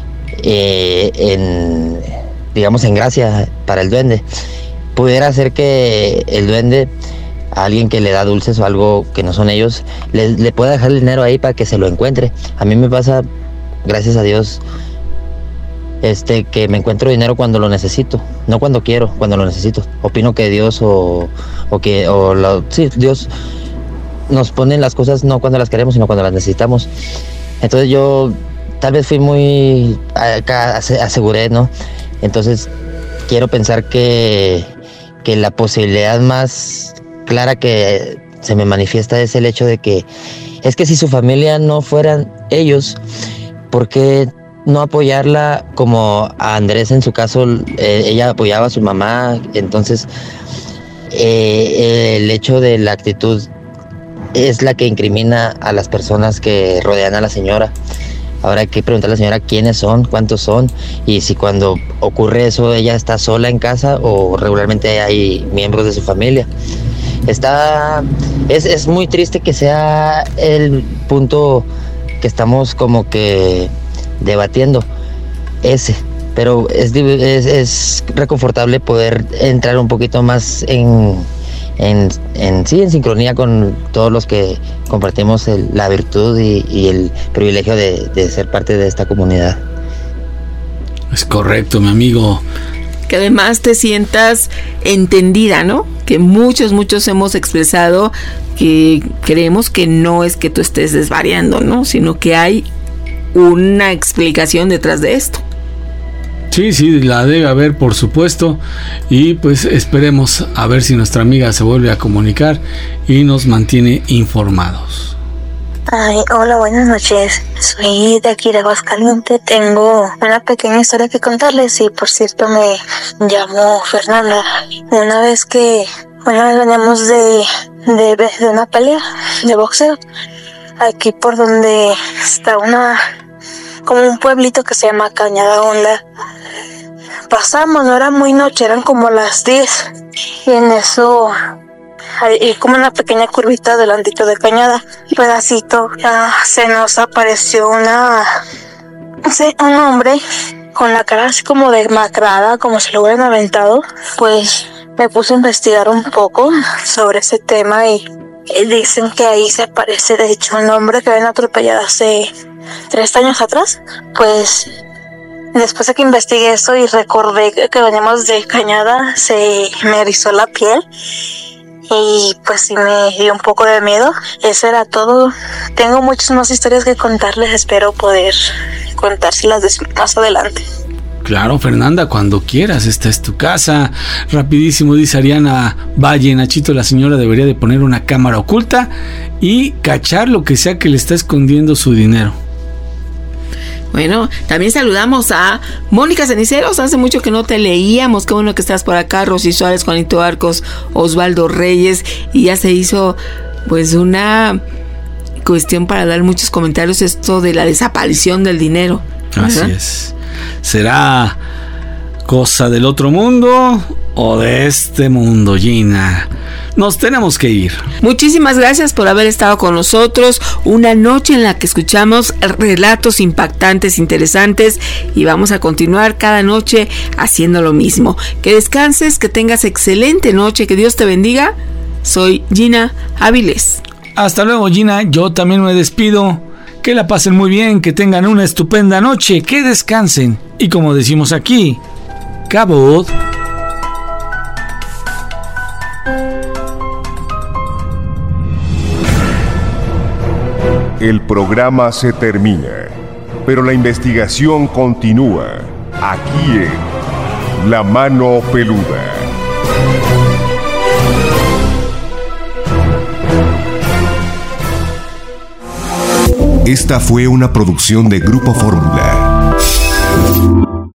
en gracia para el duende, pudiera ser que el duende, a alguien que le da dulces o algo que no son ellos, le pueda dejar el dinero ahí para que se lo encuentre. A mí me pasa, gracias a Dios, que me encuentro dinero cuando lo necesito, no cuando quiero, cuando lo necesito. Opino que Dios Dios nos pone las cosas no cuando las queremos, sino cuando las necesitamos. Entonces yo tal vez fui muy aseguré, ¿no? Entonces quiero pensar que la posibilidad más clara que se me manifiesta es el hecho de que es que si su familia no fueran ellos, ¿por qué no apoyarla como a Andrés en su caso? Ella apoyaba a su mamá, entonces el hecho de la actitud es la que incrimina a las personas que rodean a la señora. Ahora hay que preguntarle a la señora quiénes son, cuántos son, y si cuando ocurre eso ella está sola en casa o regularmente hay miembros de su familia. Es muy triste que sea el punto que estamos como que debatiendo ese, pero es reconfortable poder entrar un poquito más en sincronía con todos los que compartimos la virtud y el privilegio de ser parte de esta comunidad. Es correcto, mi amigo. Que además te sientas entendida, ¿no? Que muchos hemos expresado que creemos que no es que tú estés desvariando, ¿no? Sino que hay una explicación detrás de esto. Sí, la debe haber, por supuesto, y pues esperemos a ver si nuestra amiga se vuelve a comunicar y nos mantiene informados. Ay, hola, buenas noches. Soy de aquí de Aguascalientes. Tengo una pequeña historia que contarles y, por cierto, me llamo Fernanda. Una vez veníamos de una pelea de boxeo, aquí por donde está como un pueblito que se llama Cañada Honda. Pasamos, no era muy noche, eran como las 10, y en eso hay como una pequeña curvita delantito de Cañada, y pedacito se nos apareció un hombre con la cara así como demacrada, como si lo hubieran aventado. Pues me puse a investigar un poco sobre ese tema y dicen que ahí se aparece de hecho un hombre que habían atropellado hace 3 años atrás. Pues después de que investigué eso y recordé que veníamos de Cañada, se me erizó la piel y pues sí me dio un poco de miedo. Eso era todo. Tengo muchas más historias que contarles, espero poder contárselas más adelante. Claro, Fernanda, cuando quieras, esta es tu casa. Rapidísimo, dice Ariana Valle, Nachito, la señora debería de poner una cámara oculta y cachar lo que sea que le está escondiendo su dinero. Bueno, también saludamos a Mónica Ceniceros, hace mucho que no te leíamos, qué bueno que estás por acá. Rosy Suárez, Juanito Arcos, Osvaldo Reyes, y ya se hizo pues una cuestión para dar muchos comentarios, esto de la desaparición del dinero, ¿verdad? Así es. ¿Será cosa del otro mundo o de este mundo, Gina? Nos tenemos que ir. Muchísimas gracias por haber estado con nosotros. Una noche en la que escuchamos relatos impactantes, interesantes, y vamos a continuar cada noche haciendo lo mismo. Que descanses, que tengas excelente noche, que Dios te bendiga. Soy Gina Áviles. Hasta luego, Gina. Yo también me despido. Que la pasen muy bien, que tengan una estupenda noche, que descansen. Y como decimos aquí, cabot. El programa se termina, pero la investigación continúa, aquí en La Mano Peluda. Esta fue una producción de Grupo Fórmula.